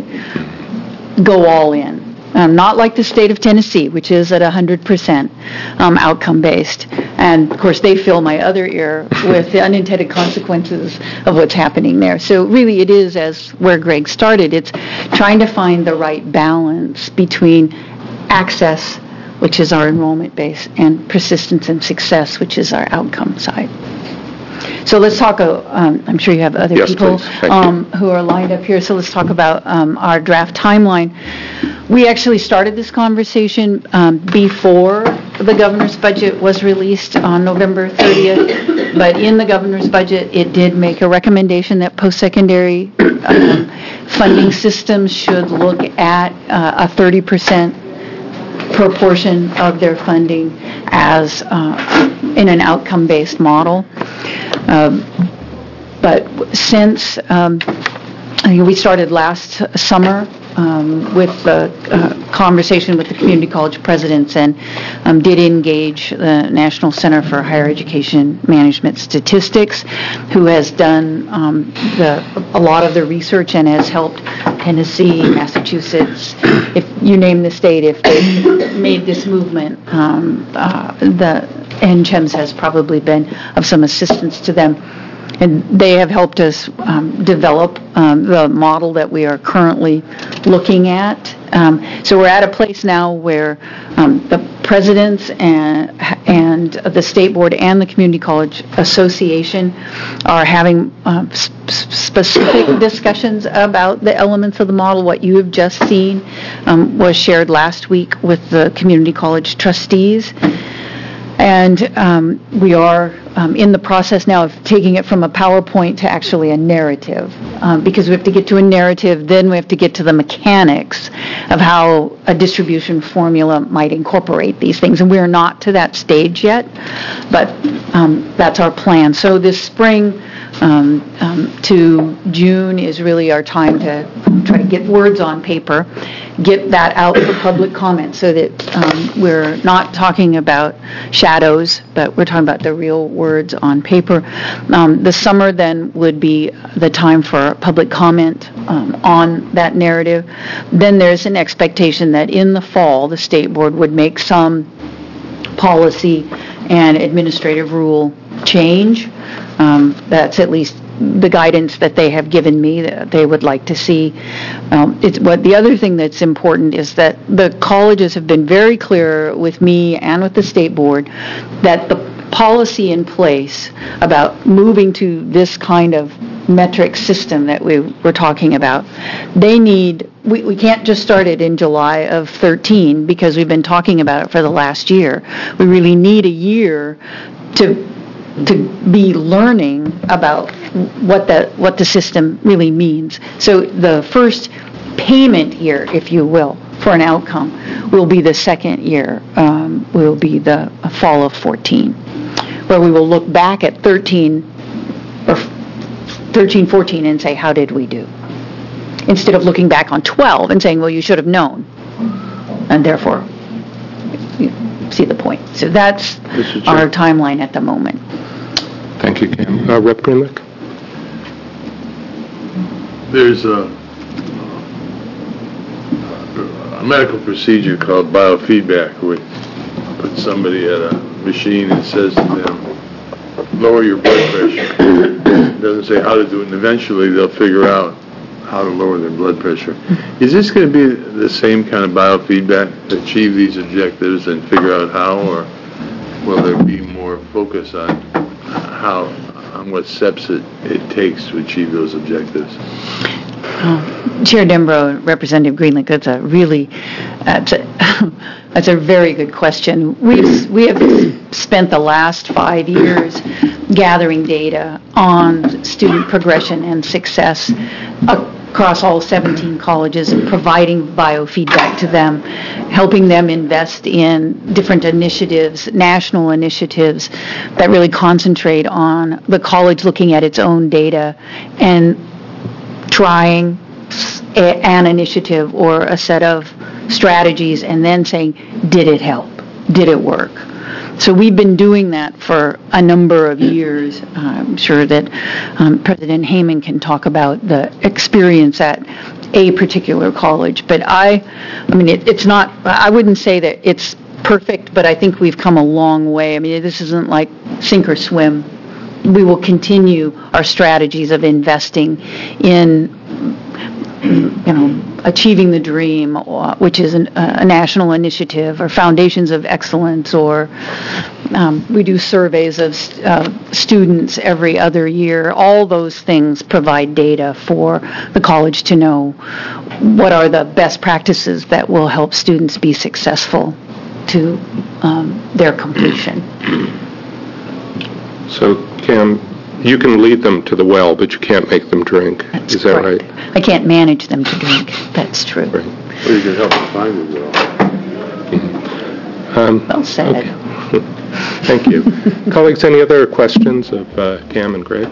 go all in. Um, not like the state of Tennessee, which is at one hundred percent um, outcome-based. And, of course, they fill my other ear with the unintended consequences of what's happening there. So really it is, as where Greg started, it's trying to find the right balance between access, which is our enrollment base, and persistence and success, which is our outcome side. So let's talk, uh, um, I'm sure you have other yes, people um, who are lined up here, so let's talk about um, our draft timeline. We actually started this conversation um, before the governor's budget was released on November thirtieth, but in the governor's budget, it did make a recommendation that post-secondary um, funding systems should look at uh, a thirty percent proportion of their funding as uh, in an outcome-based model. Um, but since um, we started last summer um, with the uh, conversation with the community college presidents, and um, did engage the National Center for Higher Education Management Statistics, who has done um, the, a lot of the research and has helped Tennessee, Massachusetts, if you name the state, if they made this movement, um, uh, the N C H E M S has probably been of some assistance to them. And they have helped us um, develop um, the model that we are currently looking at. Um, so we're at a place now where um, the presidents and, and the state board and the community college association are having um, sp- specific discussions about the elements of the model. What you have just seen um, was shared last week with the community college trustees. And um, we are um, in the process now of taking it from a PowerPoint to actually a narrative, um, because we have to get to a narrative, then we have to get to the mechanics of how a distribution formula might incorporate these things. And we're not to that stage yet, but um, that's our plan. So this spring um, um, to June is really our time to try to get words on paper, get that out for public comment, so that um, we're not talking about shadows, but we're talking about the real words on paper. Um, the summer then would be the time for public comment um, on that narrative. Then there's an expectation that in the fall the state board would make some policy and administrative rule change. Um, that's at least the guidance that they have given me that they would like to see. Um, it's, but the other thing that's important is that the colleges have been very clear with me and with the state board that the policy in place about moving to this kind of metric system that we were talking about, they need, we, we can't just start it in July of thirteen because we've been talking about it for the last year. We really need a year to to be learning about what the what the system really means. So the first payment year, if you will, for an outcome will be the second year, um, will be the fall of fourteen, where we will look back at thirteen or thirteen, fourteen and say, how did we do? Instead of looking back on twelve and saying, well, you should have known, and therefore you see the point. So that's our timeline at the moment. Thank you, Cam. Uh, Rep Greenlick? There's a, a medical procedure called biofeedback, where you put somebody at a machine and says to them, lower your blood pressure. It doesn't say how to do it, and eventually they'll figure out how to lower their blood pressure. Is this going to be the same kind of biofeedback to achieve these objectives and figure out how, or will there be more focus on how, on what steps it, it takes to achieve those objectives? Oh, Chair Dembro, Representative Greenlee, that's a really, that's a, that's a very good question. We've, we have spent the last five years gathering data on student progression and success across all seventeen colleges and providing biofeedback to them, helping them invest in different initiatives, national initiatives that really concentrate on the college looking at its own data and trying a, an initiative or a set of strategies and then saying, did it help? Did it work? So we've been doing that for a number of years. I'm sure that um, President Heyman can talk about the experience at a particular college. But I, I mean, it, it's not, I wouldn't say that it's perfect, but I think we've come a long way. I mean, this isn't like sink or swim. We will continue our strategies of investing in, you know, Achieving the Dream, which is an, a national initiative, or Foundations of Excellence, or um, we do surveys of uh, students every other year. All those things provide data for the college to know what are the best practices that will help students be successful to um, their completion. So, Cam, you can lead them to the well, but you can't make them drink. That's Is that correct. right? I can't manage them to drink. That's true. Right. Well, you can help them find the well. Um, Well said. Okay. Thank you. Colleagues, any other questions of uh, Cam and Greg?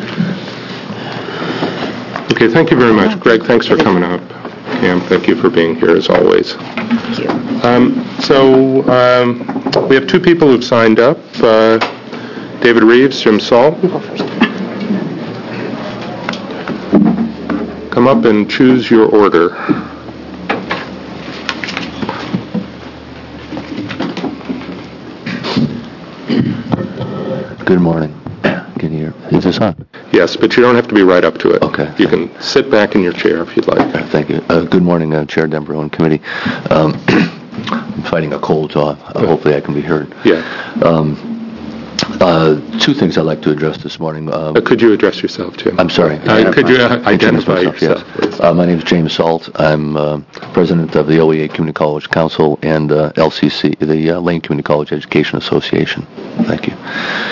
Okay, thank you very much. Greg, thanks for coming up. Cam, thank you for being here as always. Thank you. Um, so um, we have two people who've signed up. Uh, David Reeves, Jim Salt. Come up and choose your order. Good morning. Can you hear? Is this on? Yes, but you don't have to be right up to it. Okay. You can sit back in your chair if you'd like. Thank you. Uh, good morning, uh, Chair Dembro and committee. Um, I'm fighting a cold, so uh, hopefully I can be heard. Yeah. Um, Uh, two things I'd like to address this morning. Uh, uh, could you address yourself, Jim? I'm sorry. Uh, could you uh, identify myself, yourself, yes. please? Uh, my name is James Salt. I'm uh, president of the O E A Community College Council and uh, L C C, the uh, Lane Community College Education Association. Thank you.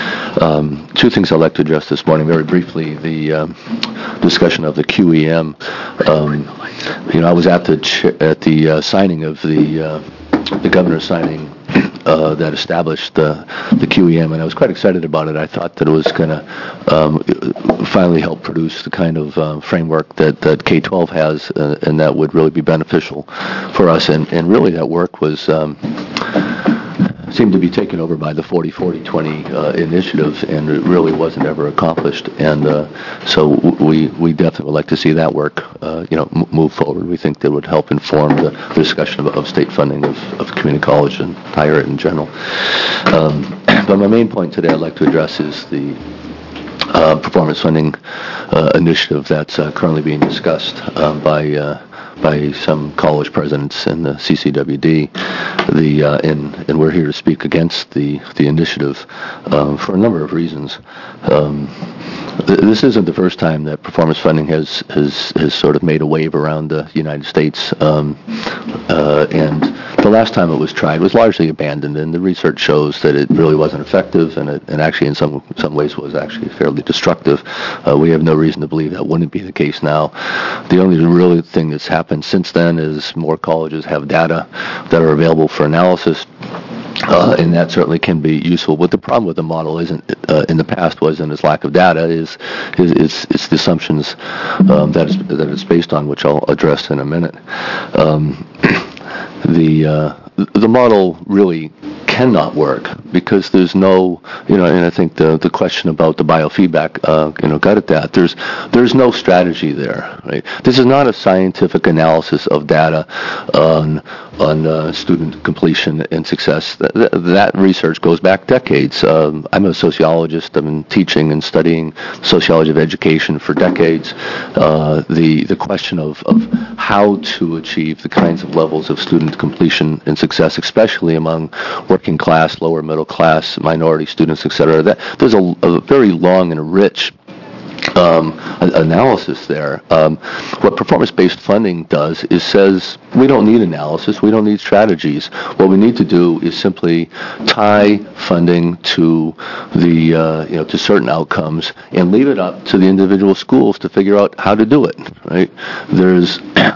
Um, two things I'd like to address this morning. Very briefly, the um, discussion of the Q E M. Um, you know, I was at the ch- at the uh, signing of the uh, the governor's signing Uh, that established uh, the Q E M, and I was quite excited about it. I thought that it was going to um, finally help produce the kind of uh, framework that, that K twelve has, uh, and that would really be beneficial for us. And, and really that work was um, seemed to be taken over by the forty forty twenty uh, initiative, and it really wasn't ever accomplished. And uh, so we we definitely would like to see that work, uh, you know, m- move forward. We think that would help inform the, the discussion of, of state funding of, of community college and higher ed in general. Um, but my main point today I'd like to address is the uh, performance funding uh, initiative that's uh, currently being discussed uh, by uh, by some college presidents in the C C W D. The uh, and and we're here to speak against the the initiative uh, for a number of reasons. Um, th- this isn't the first time that performance funding has has has sort of made a wave around the United States. Um, uh, and the last time it was tried was largely abandoned, and the research shows that it really wasn't effective, and it and actually in some some ways was actually fairly destructive. Uh, we have no reason to believe that wouldn't be the case now. The only really thing that's happened since then is more colleges have data that are available for analysis. Uh, and that certainly can be useful. But the problem with the model isn't, uh, in the past, wasn't its lack of data, is is it's, it's the assumptions um, that, is, that it's based on, which I'll address in a minute. Um, the uh, the model really cannot work because there's no, you know, and I think the the question about the biofeedback, uh, you know, got at that. There's there's no strategy there, right? This is not a scientific analysis of data on on uh, student completion and success. Th- th- that research goes back decades. Um, I'm a sociologist. I've been teaching and studying sociology of education for decades. Uh, the the question of, of how to achieve the kinds of levels of student completion and success, especially among working class, lower middle class, minority students, et cetera. That, there's a, a very long and rich Um, analysis there. Um, what performance-based funding does is says we don't need analysis, we don't need strategies. What we need to do is simply tie funding to the uh, you know to certain outcomes and leave it up to the individual schools to figure out how to do it. Right? There's,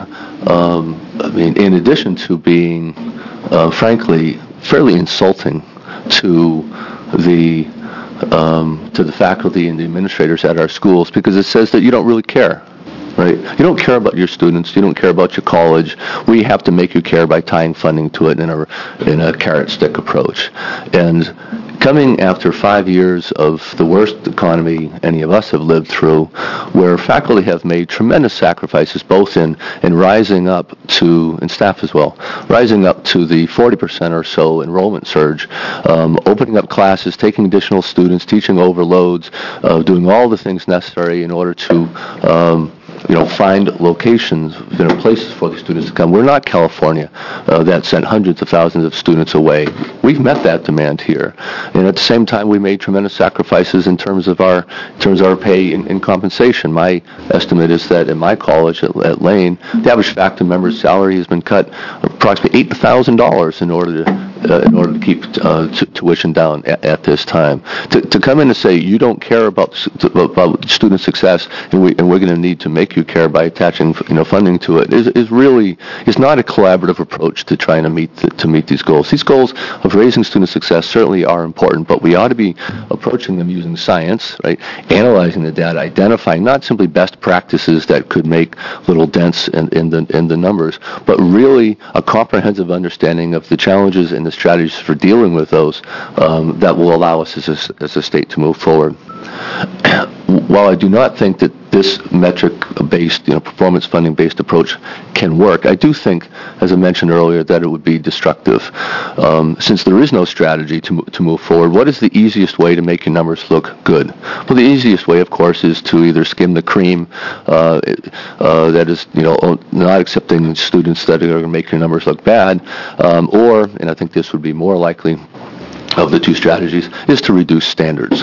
um, I mean, in addition to being, uh, frankly, fairly insulting to the Um, to the faculty and the administrators at our schools, because it says that you don't really care, right? You don't care about your students. You don't care about your college. We have to make you care by tying funding to it in a in a carrot stick approach. And coming after five years of the worst economy any of us have lived through, where faculty have made tremendous sacrifices, both in, in rising up to, and staff as well, rising up to the forty percent or so enrollment surge, um, opening up classes, taking additional students, teaching overloads, uh, doing all the things necessary in order to um, you know, find locations, you know, places for the students to come. We're not California uh, that sent hundreds of thousands of students away. We've met that demand here, and at the same time, we made tremendous sacrifices in terms of our in terms of our pay and, and compensation. My estimate is that in my college at, at Lane, the average faculty member's salary has been cut approximately eight thousand dollars in order to uh, in order to keep uh, t- tuition down at, at this time. To, to come in and say you don't care about about student success, and we and we're going to need to make you care by attaching, you know, funding to it is, is really is not a collaborative approach to trying to meet the, to meet these goals. These goals of raising student success certainly are important, but we ought to be approaching them using science, right? Analyzing the data, identifying not simply best practices that could make little dents in, in the in the numbers, but really a comprehensive understanding of the challenges and the strategies for dealing with those um, that will allow us as a, as a state to move forward. While I do not think that this metric-based, you know, performance funding-based approach can work, I do think, as I mentioned earlier, that it would be destructive. Um, since there is no strategy to to move forward, what is the easiest way to make your numbers look good? Well, the easiest way, of course, is to either skim the cream, uh, uh, that is, you know, not accepting students that are going to make your numbers look bad, um, or, and I think this would be more likely of the two strategies, is to reduce standards.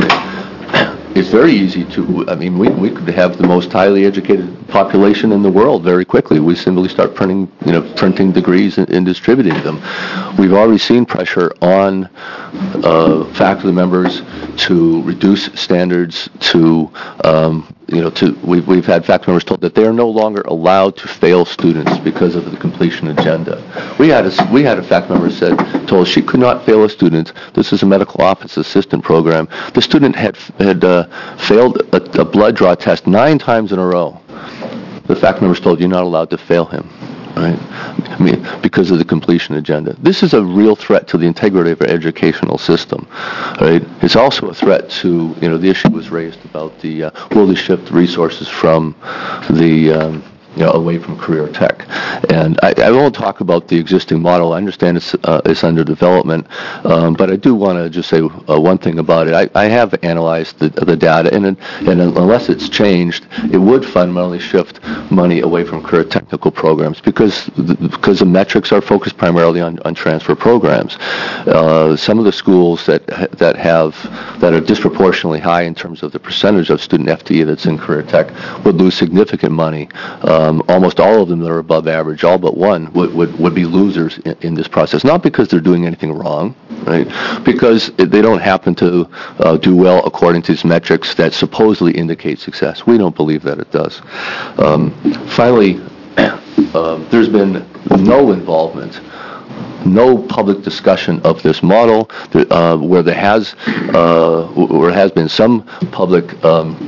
It's very easy to, I mean, we, we could have the most highly educated population in the world very quickly. We simply start printing, you know, printing degrees and, and distributing them. We've already seen pressure on uh, faculty members to reduce standards, to, um, you know, to, we've, we've had faculty members told that they are no longer allowed to fail students because of the completion agenda. We had a, we had a faculty member said, told us she could not fail a student. This is a medical office assistant program. The student had, had uh, failed a, a blood draw test nine times in a row. The faculty member was told, you're not allowed to fail him. Right? I mean, because of the completion agenda. This is a real threat to the integrity of our educational system. Right? It's also a threat to, you know, the issue was raised about the, uh, will they shift resources from the, um, you know, away from career tech. And I, I won't talk about the existing model. I understand it's, uh, it's under development, um, but I do want to just say uh, one thing about it. I, I have analyzed the, the data, and, and unless it's changed, it would fundamentally shift money away from career technical programs because the, because the metrics are focused primarily on, on transfer programs. Uh, some of the schools that that have that are disproportionately high in terms of the percentage of student F T E that's in career tech would lose significant money. Um, almost all of them that are above average, all but one, would, would, would be losers in, in this process. Not because they're doing anything wrong, right? Because they don't happen to uh, do well according to these metrics that supposedly indicate success. We don't believe that it does. Um, finally, uh, there's been no involvement, no public discussion of this model, uh, where there has uh, where has been some public um,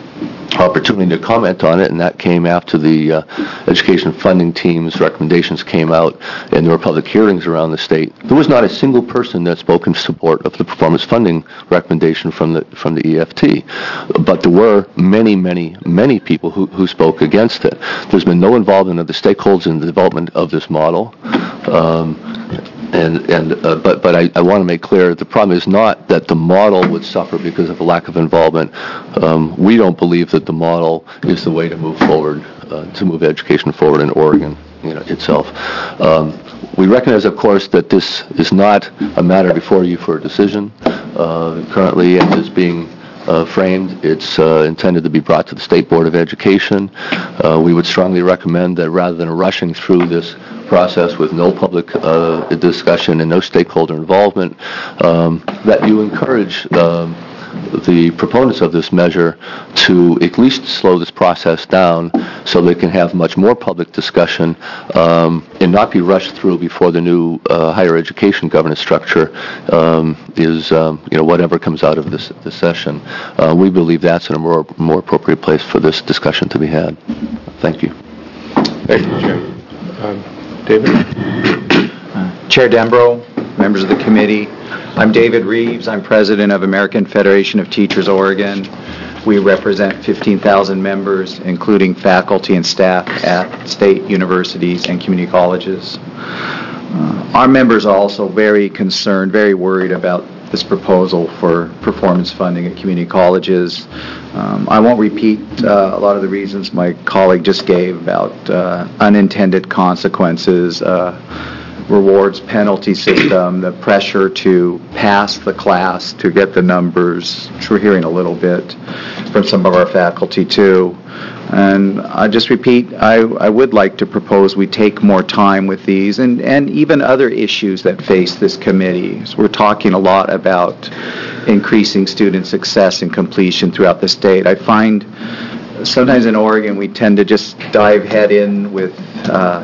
opportunity to comment on it, and that came after the uh, education funding team's recommendations came out, and there were public hearings around the state. There was not a single person that spoke in support of the performance funding recommendation from the from the E F T, but there were many, many, many people who, who spoke against it. There's been no involvement of the stakeholders in the development of this model. Um, And, and uh, but but I, I want to make clear the problem is not that the model would suffer because of a lack of involvement. Um, we don't believe that the model is the way to move forward, uh, to move education forward in Oregon, you know, itself. Um, we recognize, of course, that this is not a matter before you for a decision. Uh, currently, it is being Uh, framed. It's uh, intended to be brought to the State Board of Education. Uh, we would strongly recommend that rather than rushing through this process with no public uh, discussion and no stakeholder involvement, um, that you encourage um, the proponents of this measure to at least slow this process down so they can have much more public discussion um, and not be rushed through before the new uh, higher education governance structure um, is, um, you know, whatever comes out of this, this session. Uh, we believe that's a more, more appropriate place for this discussion to be had. Thank you. Thank you, Jim. Um, David? Uh, Chair Dembro, members of the committee, I'm David Reeves. I'm president of American Federation of Teachers Oregon. We represent fifteen thousand members, including faculty and staff at state universities and community colleges. Uh, our members are also very concerned, very worried about this proposal for performance funding at community colleges. Um, I won't repeat uh, a lot of the reasons my colleague just gave about uh, unintended consequences, uh, rewards penalty system, the pressure to pass the class to get the numbers, which we're hearing a little bit from some of our faculty too. And I just repeat, I, I would like to propose we take more time with these and, and even other issues that face this committee. So we're talking a lot about increasing student success and completion throughout the state. I find sometimes in Oregon we tend to just dive head in with uh,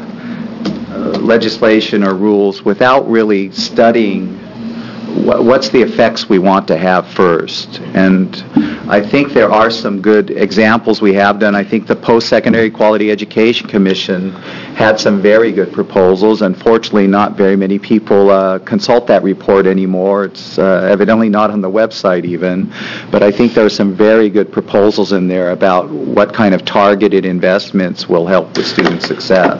legislation or rules without really studying wh- what's the effects we want to have first. And I think there are some good examples we have done. I think the Post-Secondary Quality Education Commission had some very good proposals. Unfortunately, not very many people uh, consult that report anymore. It's uh, evidently not on the website even. But I think there are some very good proposals in there about what kind of targeted investments will help with student success.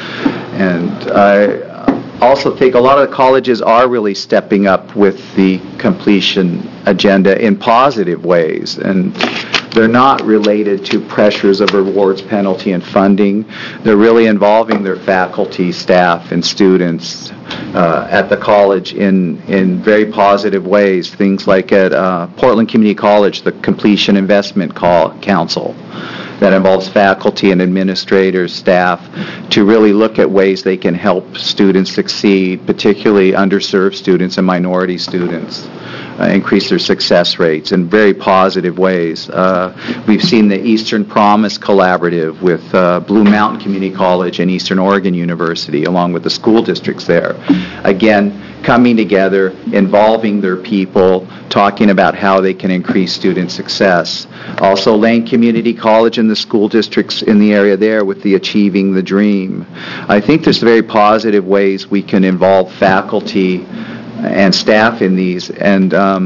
And I also think a lot of the colleges are really stepping up with the completion agenda in positive ways, and they're not related to pressures of rewards, penalty, and funding. They're really involving their faculty, staff, and students uh, at the college in, in very positive ways. Things like at uh, Portland Community College, the Completion Investment Call, Council, that involves faculty and administrators, staff, to really look at ways they can help students succeed, particularly underserved students and minority students, uh, increase their success rates in very positive ways. Uh, we've seen the Eastern Promise Collaborative with uh, Blue Mountain Community College and Eastern Oregon University, along with the school districts there. Again, coming together, involving their people, talking about how they can increase student success. Also, Lane Community College and the school districts in the area there with the Achieving the Dream. I think there's very positive ways we can involve faculty and staff in these, and um,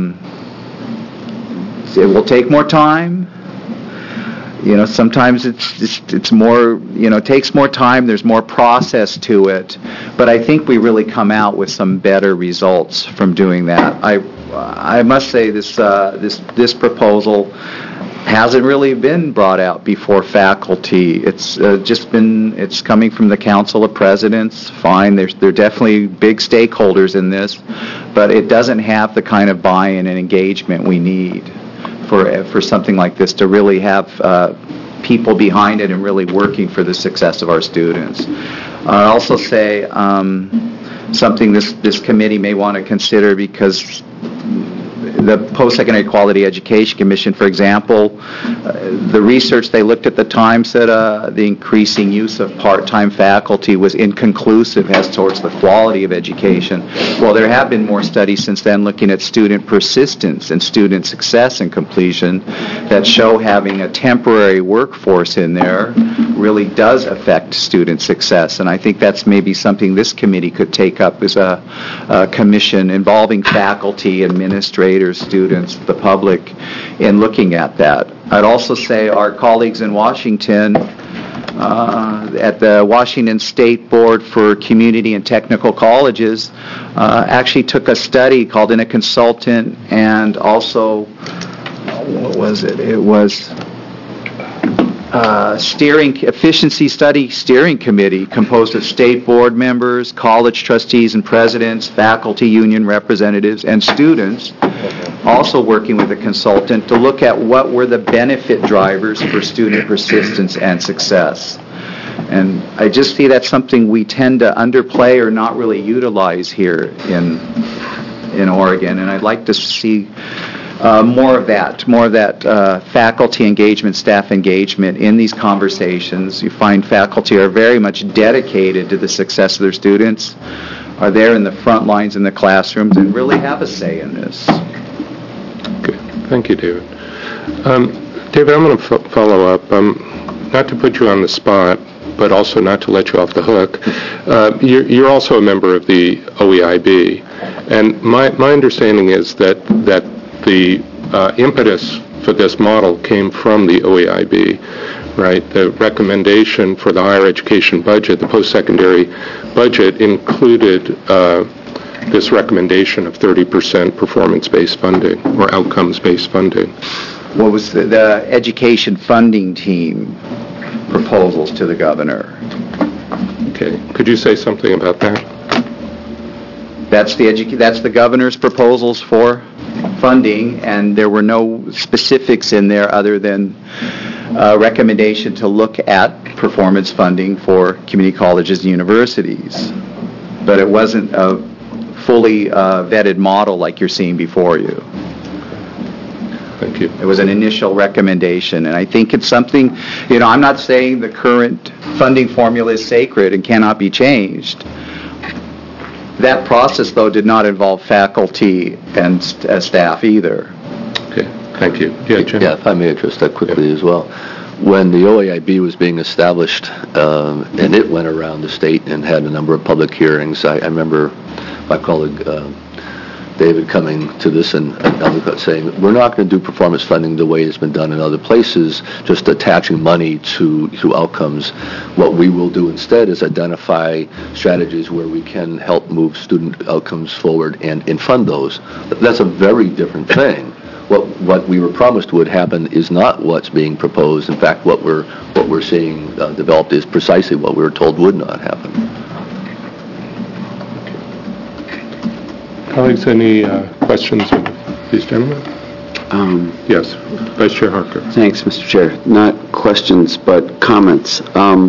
it will take more time. You know, sometimes it's just, it's more, you know, it takes more time, there's more process to it, but I think we really come out with some better results from doing that. I I must say this uh, this this proposal hasn't really been brought out before faculty. It's uh, just been, it's coming from the Council of Presidents, fine, there's, there are definitely big stakeholders in this, but it doesn't have the kind of buy-in and engagement we need for for something like this to really have uh, people behind it and really working for the success of our students. I also say um, something this, this committee may want to consider, because the Post-Secondary Quality Education Commission, for example, uh, the research they looked at the time said uh, the increasing use of part-time faculty was inconclusive as towards the quality of education. Well, there have been more studies since then looking at student persistence and student success and completion that show having a temporary workforce in there really does affect student success. And I think that's maybe something this committee could take up as a, a commission involving faculty, administrators, students, the public, in looking at that. I'd also say our colleagues in Washington, uh, at the Washington State Board for Community and Technical Colleges, uh, actually took a study called In a Consultant, and also, what was it? It was Uh, steering efficiency study steering committee composed of state board members, college trustees and presidents, faculty union representatives, and students, also working with a consultant to look at what were the benefit drivers for student persistence and success. And I just see that's something we tend to underplay or not really utilize here in in Oregon, and I'd like to see Uh, more of that, more of that uh, faculty engagement, staff engagement in these conversations. You find faculty are very much dedicated to the success of their students, are there in the front lines in the classrooms, and really have a say in this. Okay. Thank you, David. Um, David, I'm going to f- follow up. Um, not to put you on the spot, but also not to let you off the hook. Uh, you're, you're also a member of the O E I B, and my, my understanding is that that the uh, impetus for this model came from the O E I B, right? The recommendation for the higher education budget, the post-secondary budget, included uh, this recommendation of thirty percent performance-based funding or outcomes-based funding. What was the, the education funding team proposals to the governor? Okay. Could you say something about that? That's the edu- that's the governor's proposals for funding, and there were no specifics in there other than a recommendation to look at performance funding for community colleges and universities. But it wasn't a fully uh, vetted model like you're seeing before you. Thank you. It was an initial recommendation, and I think it's something, you know, I'm not saying the current funding formula is sacred and cannot be changed. That process, though, did not involve faculty and st- uh, staff either. Okay, thank you. Yeah, Jim? Yeah, if I may address that quickly as well. When the O E I B was being established, um, and it went around the state and had a number of public hearings, I, I remember my colleague uh, David coming to this and, and saying, we're not going to do performance funding the way it's been done in other places, just attaching money to, to outcomes. What we will do instead is identify strategies where we can help move student outcomes forward and, and fund those. That's a very different thing. What what we were promised would happen is not what's being proposed. In fact, what we're what we're seeing uh, developed is precisely what we were told would not happen. Colleagues, any uh, questions of these gentlemen? Um, Yes, Vice Chair Harker. Thanks, Mister Chair. Not questions, but comments. Um,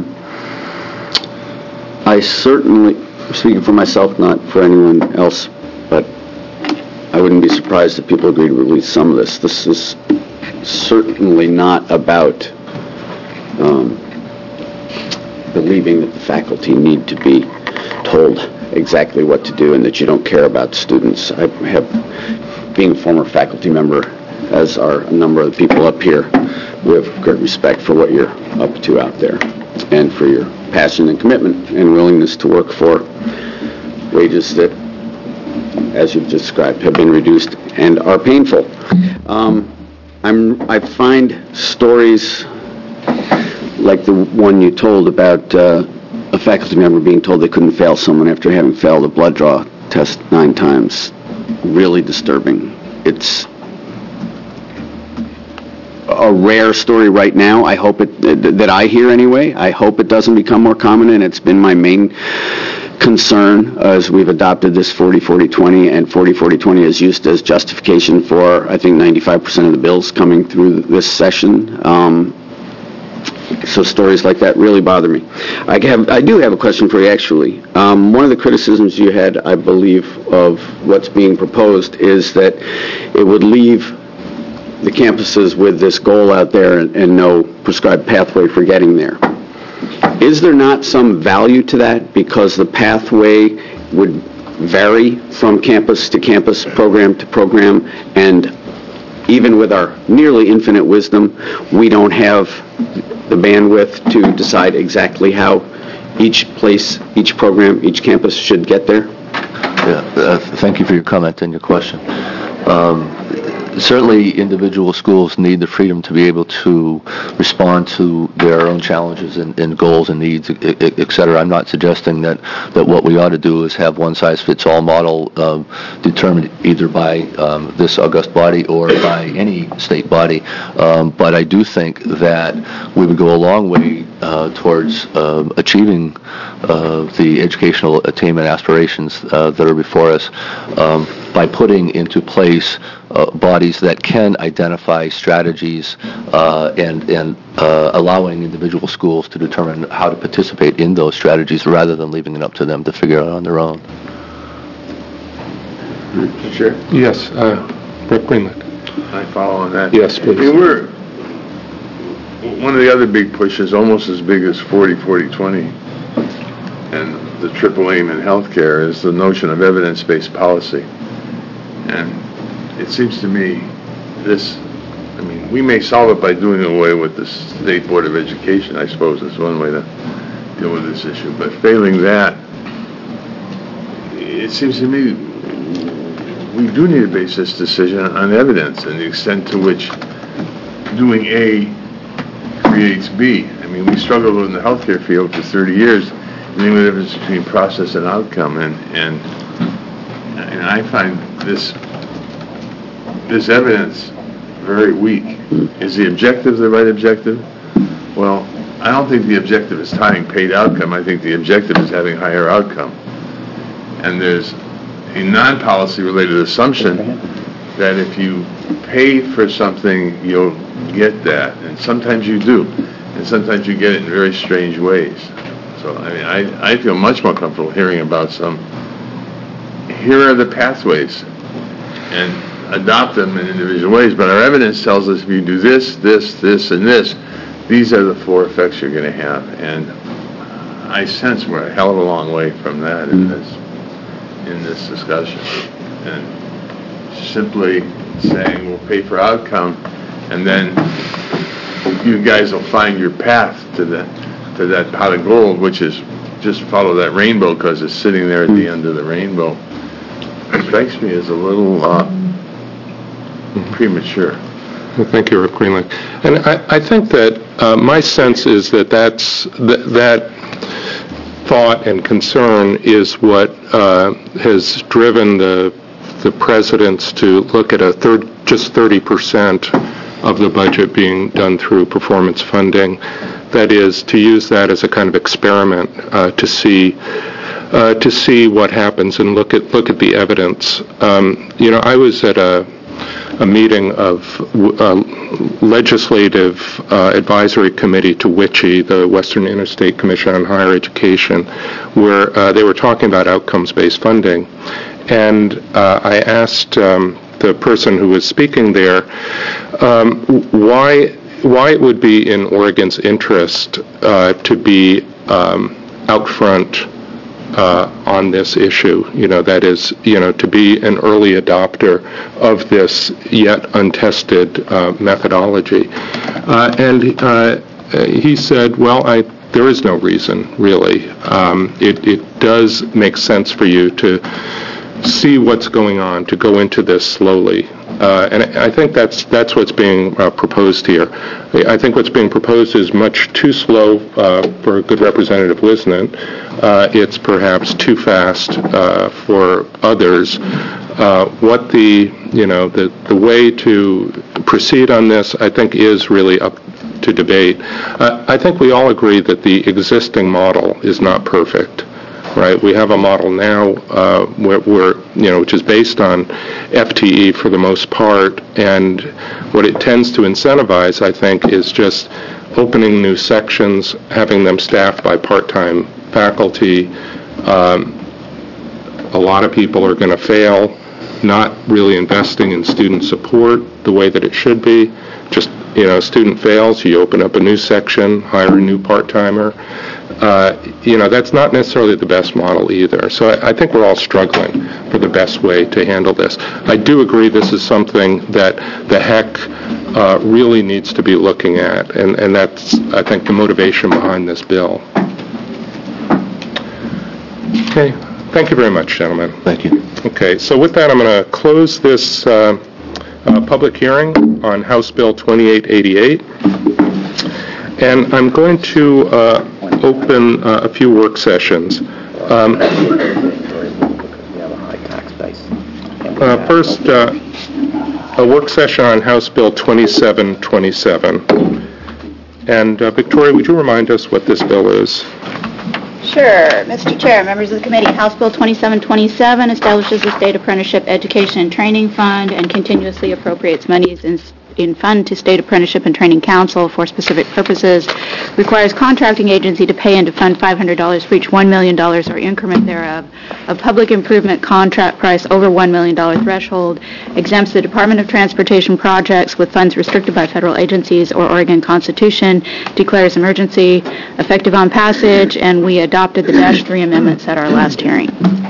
I certainly, speaking for myself, not for anyone else, but I wouldn't be surprised if people agree to release some of this. This is certainly not about um, believing that the faculty need to be told exactly what to do and that you don't care about students. I have, being a former faculty member, as are a number of the people up here, we have great respect for what you're up to out there and for your passion and commitment and willingness to work for wages that, as you've described, have been reduced and are painful. Um, I'm, I find stories like the one you told about uh, a faculty member being told they couldn't fail someone after having failed a blood draw test nine times really disturbing. It's a rare story right now. I hope it, that I hear anyway. I hope it doesn't become more common, and it's been my main concern as we've adopted this forty forty twenty, and forty forty twenty is used as justification for, I think, ninety-five percent of the bills coming through this session. Um, So stories like that really bother me. I have, I do have a question for you, actually. Um, one of the criticisms you had, I believe, of what's being proposed is that it would leave the campuses with this goal out there and, and no prescribed pathway for getting there. Is there not some value to that because the pathway would vary from campus to campus, program to program, and even with our nearly infinite wisdom, we don't have the bandwidth to decide exactly how each place, each program, each campus should get there? Yeah, uh, thank you for your comment and your question. Um, Certainly, individual schools need the freedom to be able to respond to their own challenges and, and goals and needs, et, et cetera. I'm not suggesting that, that what we ought to do is have one-size-fits-all model um, determined either by um, this august body or by any state body. Um, but I do think that we would go a long way uh, towards uh, achieving uh, the educational attainment aspirations uh, that are before us um, by putting into place Uh, bodies that can identify strategies uh, and, and uh, allowing individual schools to determine how to participate in those strategies rather than leaving it up to them to figure out on their own. Sure. Yes, uh, Rick Greenland. I follow on that. Yes, please. I mean, we're, one of the other big pushes, almost as big as forty forty twenty, and the triple aim in healthcare is the notion of evidence-based policy. And it seems to me this, I mean, we may solve it by doing away with the State Board of Education, I suppose is one way to deal with this issue. But failing that, it seems to me we do need to base this decision on evidence and the extent to which doing A creates B. I mean, we struggled in the healthcare field for thirty years, knowing the difference between process and outcome, and, and, and I find this this evidence very weak. Is the objective the right objective? Well, I don't think the objective is tying paid outcome. I think the objective is having higher outcome. And there's a non-policy related assumption that if you pay for something, you'll get that. And sometimes you do. And sometimes you get it in very strange ways. So, I mean, I, I feel much more comfortable hearing about some, here are the pathways, and adopt them in individual ways, but our evidence tells us if you do this, this, this, and this, these are the four effects you're going to have. And I sense we're a hell of a long way from that in this in this discussion. And simply saying we'll pay for outcome, and then you guys will find your path to the to that pot of gold, which is just follow that rainbow because it's sitting there at the end of the rainbow. It strikes me as a little uh, premature. Well, thank you, Rick Greenland. And I, I think that uh, my sense is that that's, that, that thought and concern is what uh, has driven the the presidents to look at a third, just thirty percent of the budget being done through performance funding. That is, to use that as a kind of experiment uh, to see uh, to see what happens and look at look at the evidence. Um, you know, I was at a a meeting of uh, legislative uh, advisory committee to W I C H E, the Western Interstate Commission on Higher Education, where uh, they were talking about outcomes-based funding. And uh, I asked um, the person who was speaking there um, why why it would be in Oregon's interest uh, to be um, out front Uh, on this issue, you know, that is, you know, to be an early adopter of this yet untested uh, methodology. Uh, and uh, he said, well, I, there is no reason, really. Um, it, it does make sense for you to see what's going on, to go into this slowly. Uh, and I think that's that's what's being uh, proposed here. I think what's being proposed is much too slow uh, for a good Representative Wisnant. Uh, it's perhaps too fast uh, for others. Uh, what the you know the the way to proceed on this, I think, is really up to debate. Uh, I think we all agree that the existing model is not perfect. Right, we have a model now uh, where, where you know which is based on F T E for the most part, and what it tends to incentivize, I think, is just opening new sections, having them staffed by part-time faculty. Um, a lot of people are going to fail, not really investing in student support the way that it should be. Just, you know, a student fails, you open up a new section, hire a new part-timer. Uh, you know, that's not necessarily the best model either. So I, I think we're all struggling for the best way to handle this. I do agree this is something that the H E C uh, really needs to be looking at, and, and that's, I think, the motivation behind this bill. Okay. Thank you very much, gentlemen. Thank you. Okay, so with that, I'm going to close this uh, uh, public hearing on House Bill twenty-eight eighty-eight. And I'm going to uh, open uh, a few work sessions. Um, uh, first, uh, a work session on House Bill twenty-seven twenty-seven. And uh, Victoria, would you remind us what this bill is? Sure. Mister Chair, members of the committee, House Bill twenty-seven twenty-seven establishes the State Apprenticeship Education and Training Fund and continuously appropriates monies in in fund to State Apprenticeship and Training Council for specific purposes, requires contracting agency to pay and to fund five hundred dollars for each one million dollars or increment thereof, a public improvement contract price over one million dollars threshold, exempts the Department of Transportation projects with funds restricted by federal agencies or Oregon Constitution, declares emergency, effective on passage, and we adopted the Dash three amendments at our last hearing.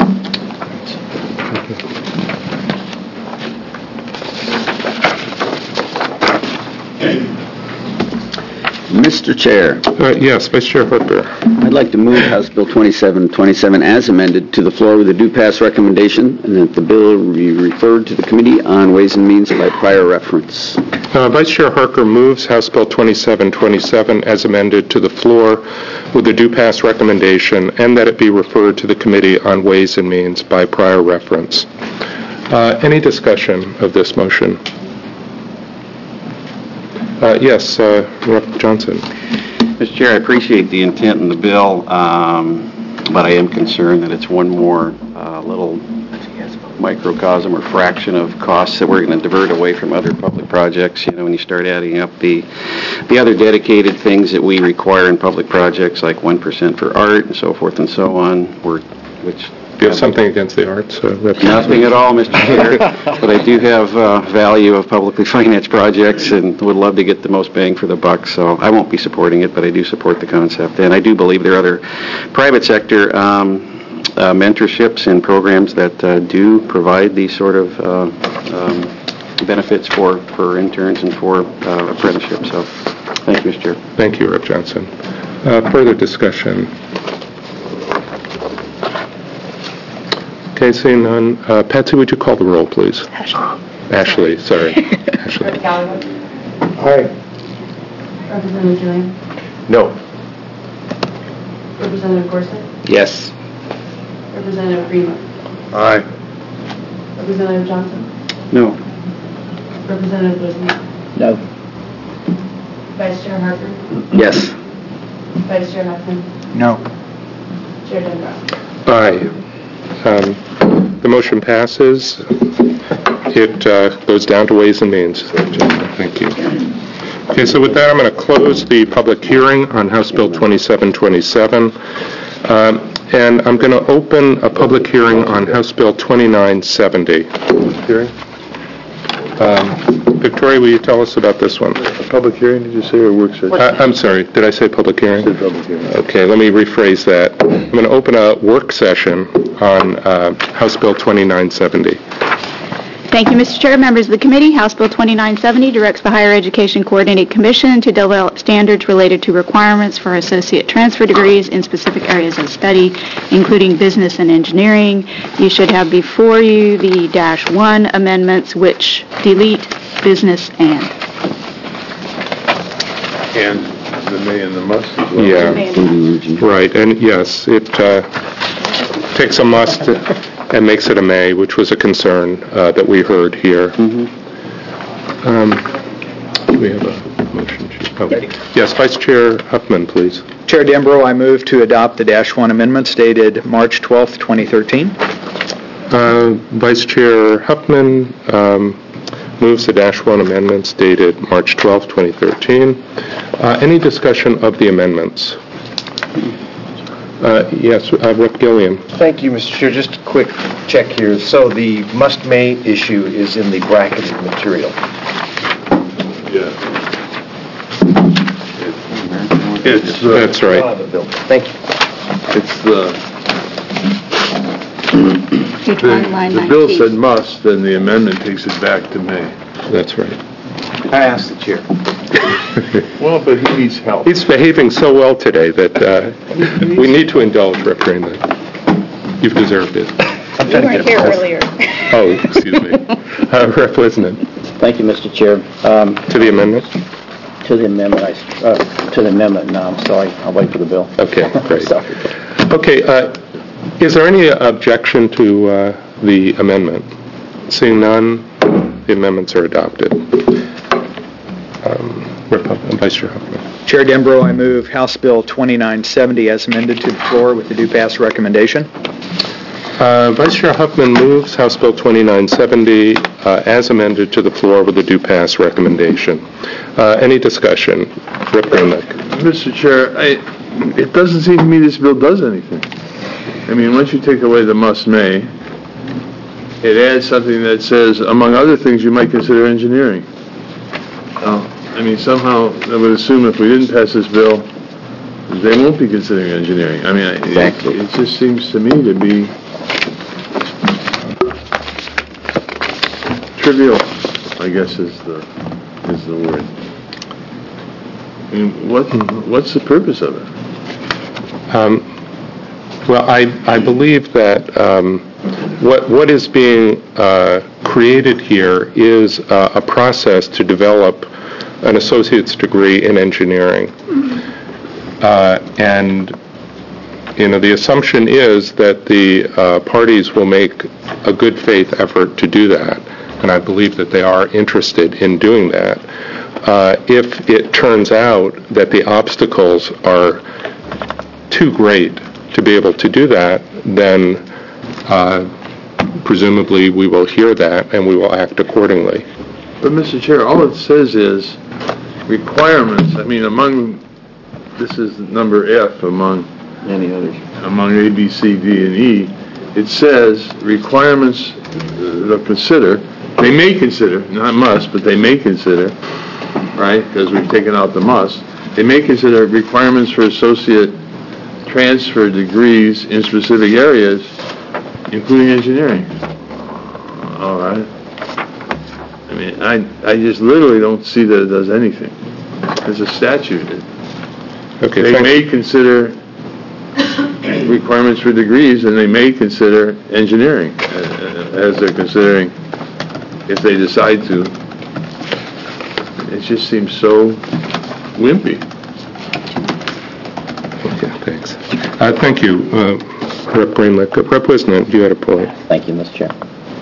Mister Chair. Uh, yes, Vice Chair Harper. I'd like to move House Bill twenty-seven twenty-seven as amended to the floor with a due pass recommendation, and that the bill be referred to the Committee on Ways and Means by prior reference. Uh, Vice Chair Harker moves House Bill twenty-seven twenty-seven as amended to the floor with a due pass recommendation, and that it be referred to the Committee on Ways and Means by prior reference. Uh, any discussion of this motion? Uh, yes, uh, Representative Johnson. Mister Chair, I appreciate the intent in the bill, um, but I am concerned that it's one more uh, little microcosm or fraction of costs that we're going to divert away from other public projects. You know, when you start adding up the the other dedicated things that we require in public projects, like one percent for art and so forth and so on, we're, which... Do you have something against the arts? Uh, Nothing at all, Mister Chair, but I do have uh, value of publicly financed projects and would love to get the most bang for the buck, so I won't be supporting it, but I do support the concept. And I do believe there are other private sector um, uh, mentorships and programs that uh, do provide these sort of uh, um, benefits for, for interns and for uh, apprenticeships. So thank you, Mister Chair. Thank you, Representative Johnson. Uh, further discussion? Okay, seeing none. Uh, Patsy, would you call the roll, please? Ashley. Ashley, sorry. Ashley. Aye. Representative Gilliam? No. Representative Gorsuch? Yes. Representative Greenwood? Aye. Representative Johnson? No. Representative Wisniewski? No. Vice Chair Harper? Yes. Vice Chair Huffman? No. Chair Denbrock? Aye. Um, the motion passes. It uh, goes down to Ways and Means. Thank you. Okay, so with that, I'm going to close the public hearing on House Bill twenty-seven twenty-seven. Um, and I'm going to open a public hearing on House Bill twenty-nine seventy. Hearing? Um, Victoria, will you tell us about this one? A public hearing, did you say, or work session? I, I'm sorry, did I say public hearing? Said public hearing. Okay, let me rephrase that. I'm going to open a work session on uh, House Bill twenty-nine seventy. Thank you, Mister Chair. Members of the committee, House Bill twenty-nine seventy directs the Higher Education Coordinating Commission to develop standards related to requirements for associate transfer degrees in specific areas of study, including business and engineering. You should have before you the dash one amendments, which delete business and. And the may and the must as well. Yeah, right, and yes, it uh, takes a must and makes it a may, which was a concern uh, that we heard here. Mm-hmm. Um, do we have a motion? Oh. Yes, Vice Chair Huffman, please. Chair Dembro, I move to adopt the dash one amendments dated March twelfth, twenty thirteen. Uh, Vice Chair Huffman, um, moves the dash one amendments dated March twelfth, twenty thirteen. Uh, Any discussion of the amendments? Uh, Yes, uh, Representative Gilliam. Thank you, Mister Chair. Just a quick check here. So the must-may issue is in the bracketed material. Yeah. It's, uh, That's right. On the bill. Thank you. it's the, Page the, one, line the bill nineteen. said must, and the amendment takes it back to May. That's right. I asked the chair. Well, but he needs help. He's behaving so well today that uh, we need to indulge, Representative. You've deserved it. I'm You trying to weren't get here a pulse. earlier. Oh, excuse me. Uh, Representative Wisnant, Thank you, Mister Chair. Um, to the amendment? To the amendment, I, uh, to the amendment, no, I'm sorry, I'll wait for the bill. Okay, great. Sorry. Okay, uh, is there any objection to uh, the amendment? Seeing none, the amendments are adopted. Um, Rep- Vice Chair Huffman. Chair Dembro, I move House Bill twenty-nine seventy as amended to the floor with the due pass recommendation. Uh, Vice Chair Huffman moves House Bill twenty-nine seventy uh, as amended to the floor with a due pass recommendation. Uh, Any discussion? Rep. Greenlick. Mister Chair, I, it doesn't seem to me this bill does anything. I mean, once you take away the must-may, it adds something that says, among other things, you might consider engineering. Uh, I mean, somehow, I would assume if we didn't pass this bill, they won't be considering engineering. I mean, Exactly. it, it just seems to me to be trivial, I guess is the, is the word. I mean, what, what's the purpose of it? Um, Well, I, I believe that um, what, what is being uh, created here is uh, a process to develop an associate's degree in engineering. Uh, and, you know, the assumption is that the uh, parties will make a good faith effort to do that. And I believe that they are interested in doing that. Uh, if it turns out that the obstacles are too great to be able to do that, then uh, presumably we will hear that and we will act accordingly. But, Mister Chair, all it says is requirements. I mean, among, this is number F among Any others? among A, B, C, D, and E. It says requirements uh, they'll consider. They may consider, not must, but they may consider, right? Because we've taken out the must. They may consider requirements for associate transfer degrees in specific areas, including engineering. All right. I mean, I I just literally don't see that it does anything. It's a statute. Okay, They thank may you. consider requirements for degrees, and they may consider engineering uh, as they're considering if they decide to. It just seems so wimpy. Okay, thanks. Uh, thank you, uh, Rep. Greenlick. Rep. Wisnant, you had a point. Thank you, Mister Chair.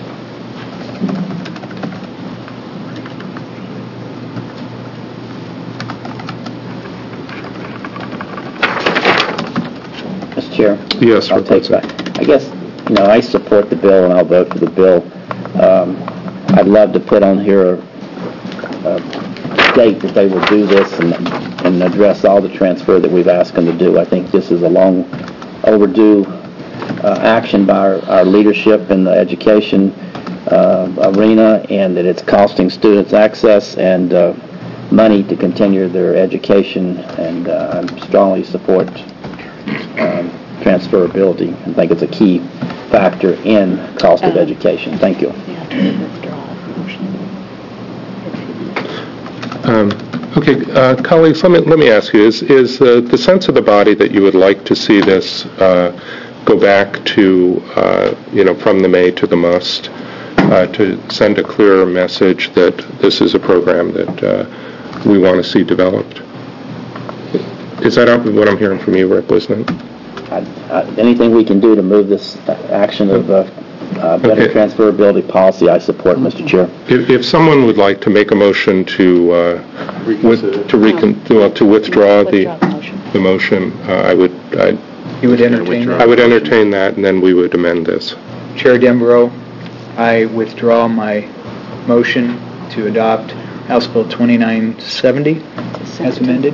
Mister Chair? Yes, I'll Rep. take Wisnant. that. I guess, you know, I support the bill and I'll vote for the bill. Um, I'd love to put on here a, a date that they will do this and, and address all the transfer that we've asked them to do. I think this is a long overdue uh, action by our, our leadership in the education uh, arena, and that it's costing students access and uh, money to continue their education, and uh, I strongly support um, transferability. I think it's a key factor in cost of education. Thank you. Um, okay, uh, colleagues, let me, let me ask you, is, is uh, the sense of the body that you would like to see this uh, go back to, uh, you know, from the may to the must, uh, to send a clearer message that this is a program that uh, we want to see developed? Is that what I'm hearing from you, Rep. Wisnant? I, I, anything we can do to move this action of uh, uh, better Okay. transferability policy, I support, Mister Chair. If, if someone would like to make a motion to uh, with, to recon, well, to withdraw the the motion, uh, I would I You would entertain I that? would entertain that, and then we would amend this. Chair Dembro, I withdraw my motion to adopt House Bill twenty-nine seventy as amended.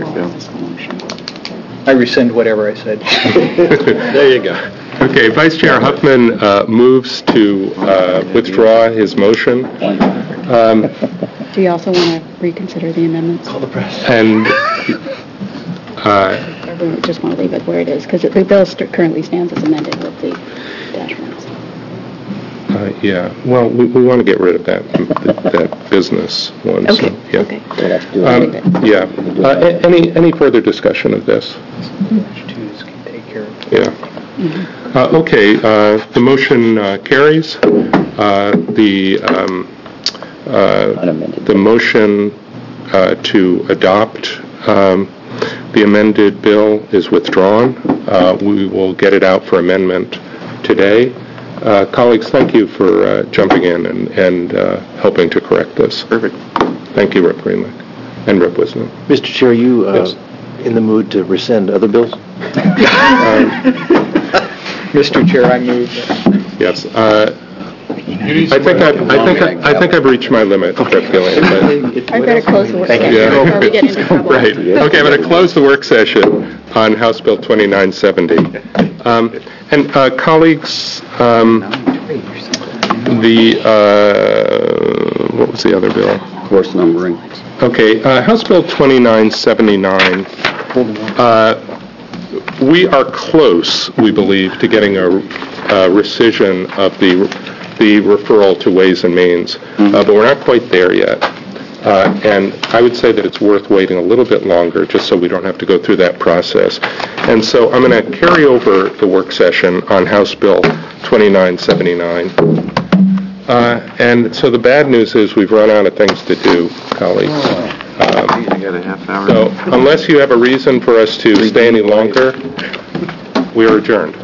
I rescind whatever I said. There you go. Okay, Vice Chair Huffman uh, moves to uh, withdraw his motion. Um, Do you also want to reconsider the amendments? Call the press. And uh, Or we just want to leave it where it is? Because the bill st- currently stands as amended with the attachments. Uh, yeah, well, we, we want to get rid of that that, that business one. Okay, So, yeah. okay. Um, yeah. Uh, a- any any further discussion of this? Twos can take care of it. Yeah. Uh, okay. Uh, the motion uh, carries. Uh, the um, uh, the motion uh, to adopt um, the amended bill is withdrawn. Uh, we will get it out for amendment today. Uh, colleagues, thank you for uh, jumping in and, and uh, helping to correct this. Perfect. Thank you, Rep Greenlick and Rep Wisdom. Mister Chair, are you uh, Yes. in the mood to rescind other bills? Mister Chair, I move. Yes. Uh, I think I, I think I, I think I've reached my limit, Rep Gillian. But, I better close the work session Yeah. before we get into trouble. right. Okay, I'm going to close the work session on House Bill twenty-nine seventy. Um, and uh, colleagues, um, the uh, what was the other bill? Course numbering. Okay, uh, House Bill twenty-nine seventy-nine. Uh, we are close, we believe, to getting a, a rescission of the the referral to Ways and Means, uh, but we're not quite there yet. Uh, and I would say that it's worth waiting a little bit longer just so we don't have to go through that process. And so I'm going to carry over the work session on House Bill twenty-nine seventy-nine. Uh, and so the bad news is we've run out of things to do, colleagues. Um, I got a half hour. so unless you have a reason for us to stay any longer, we are adjourned.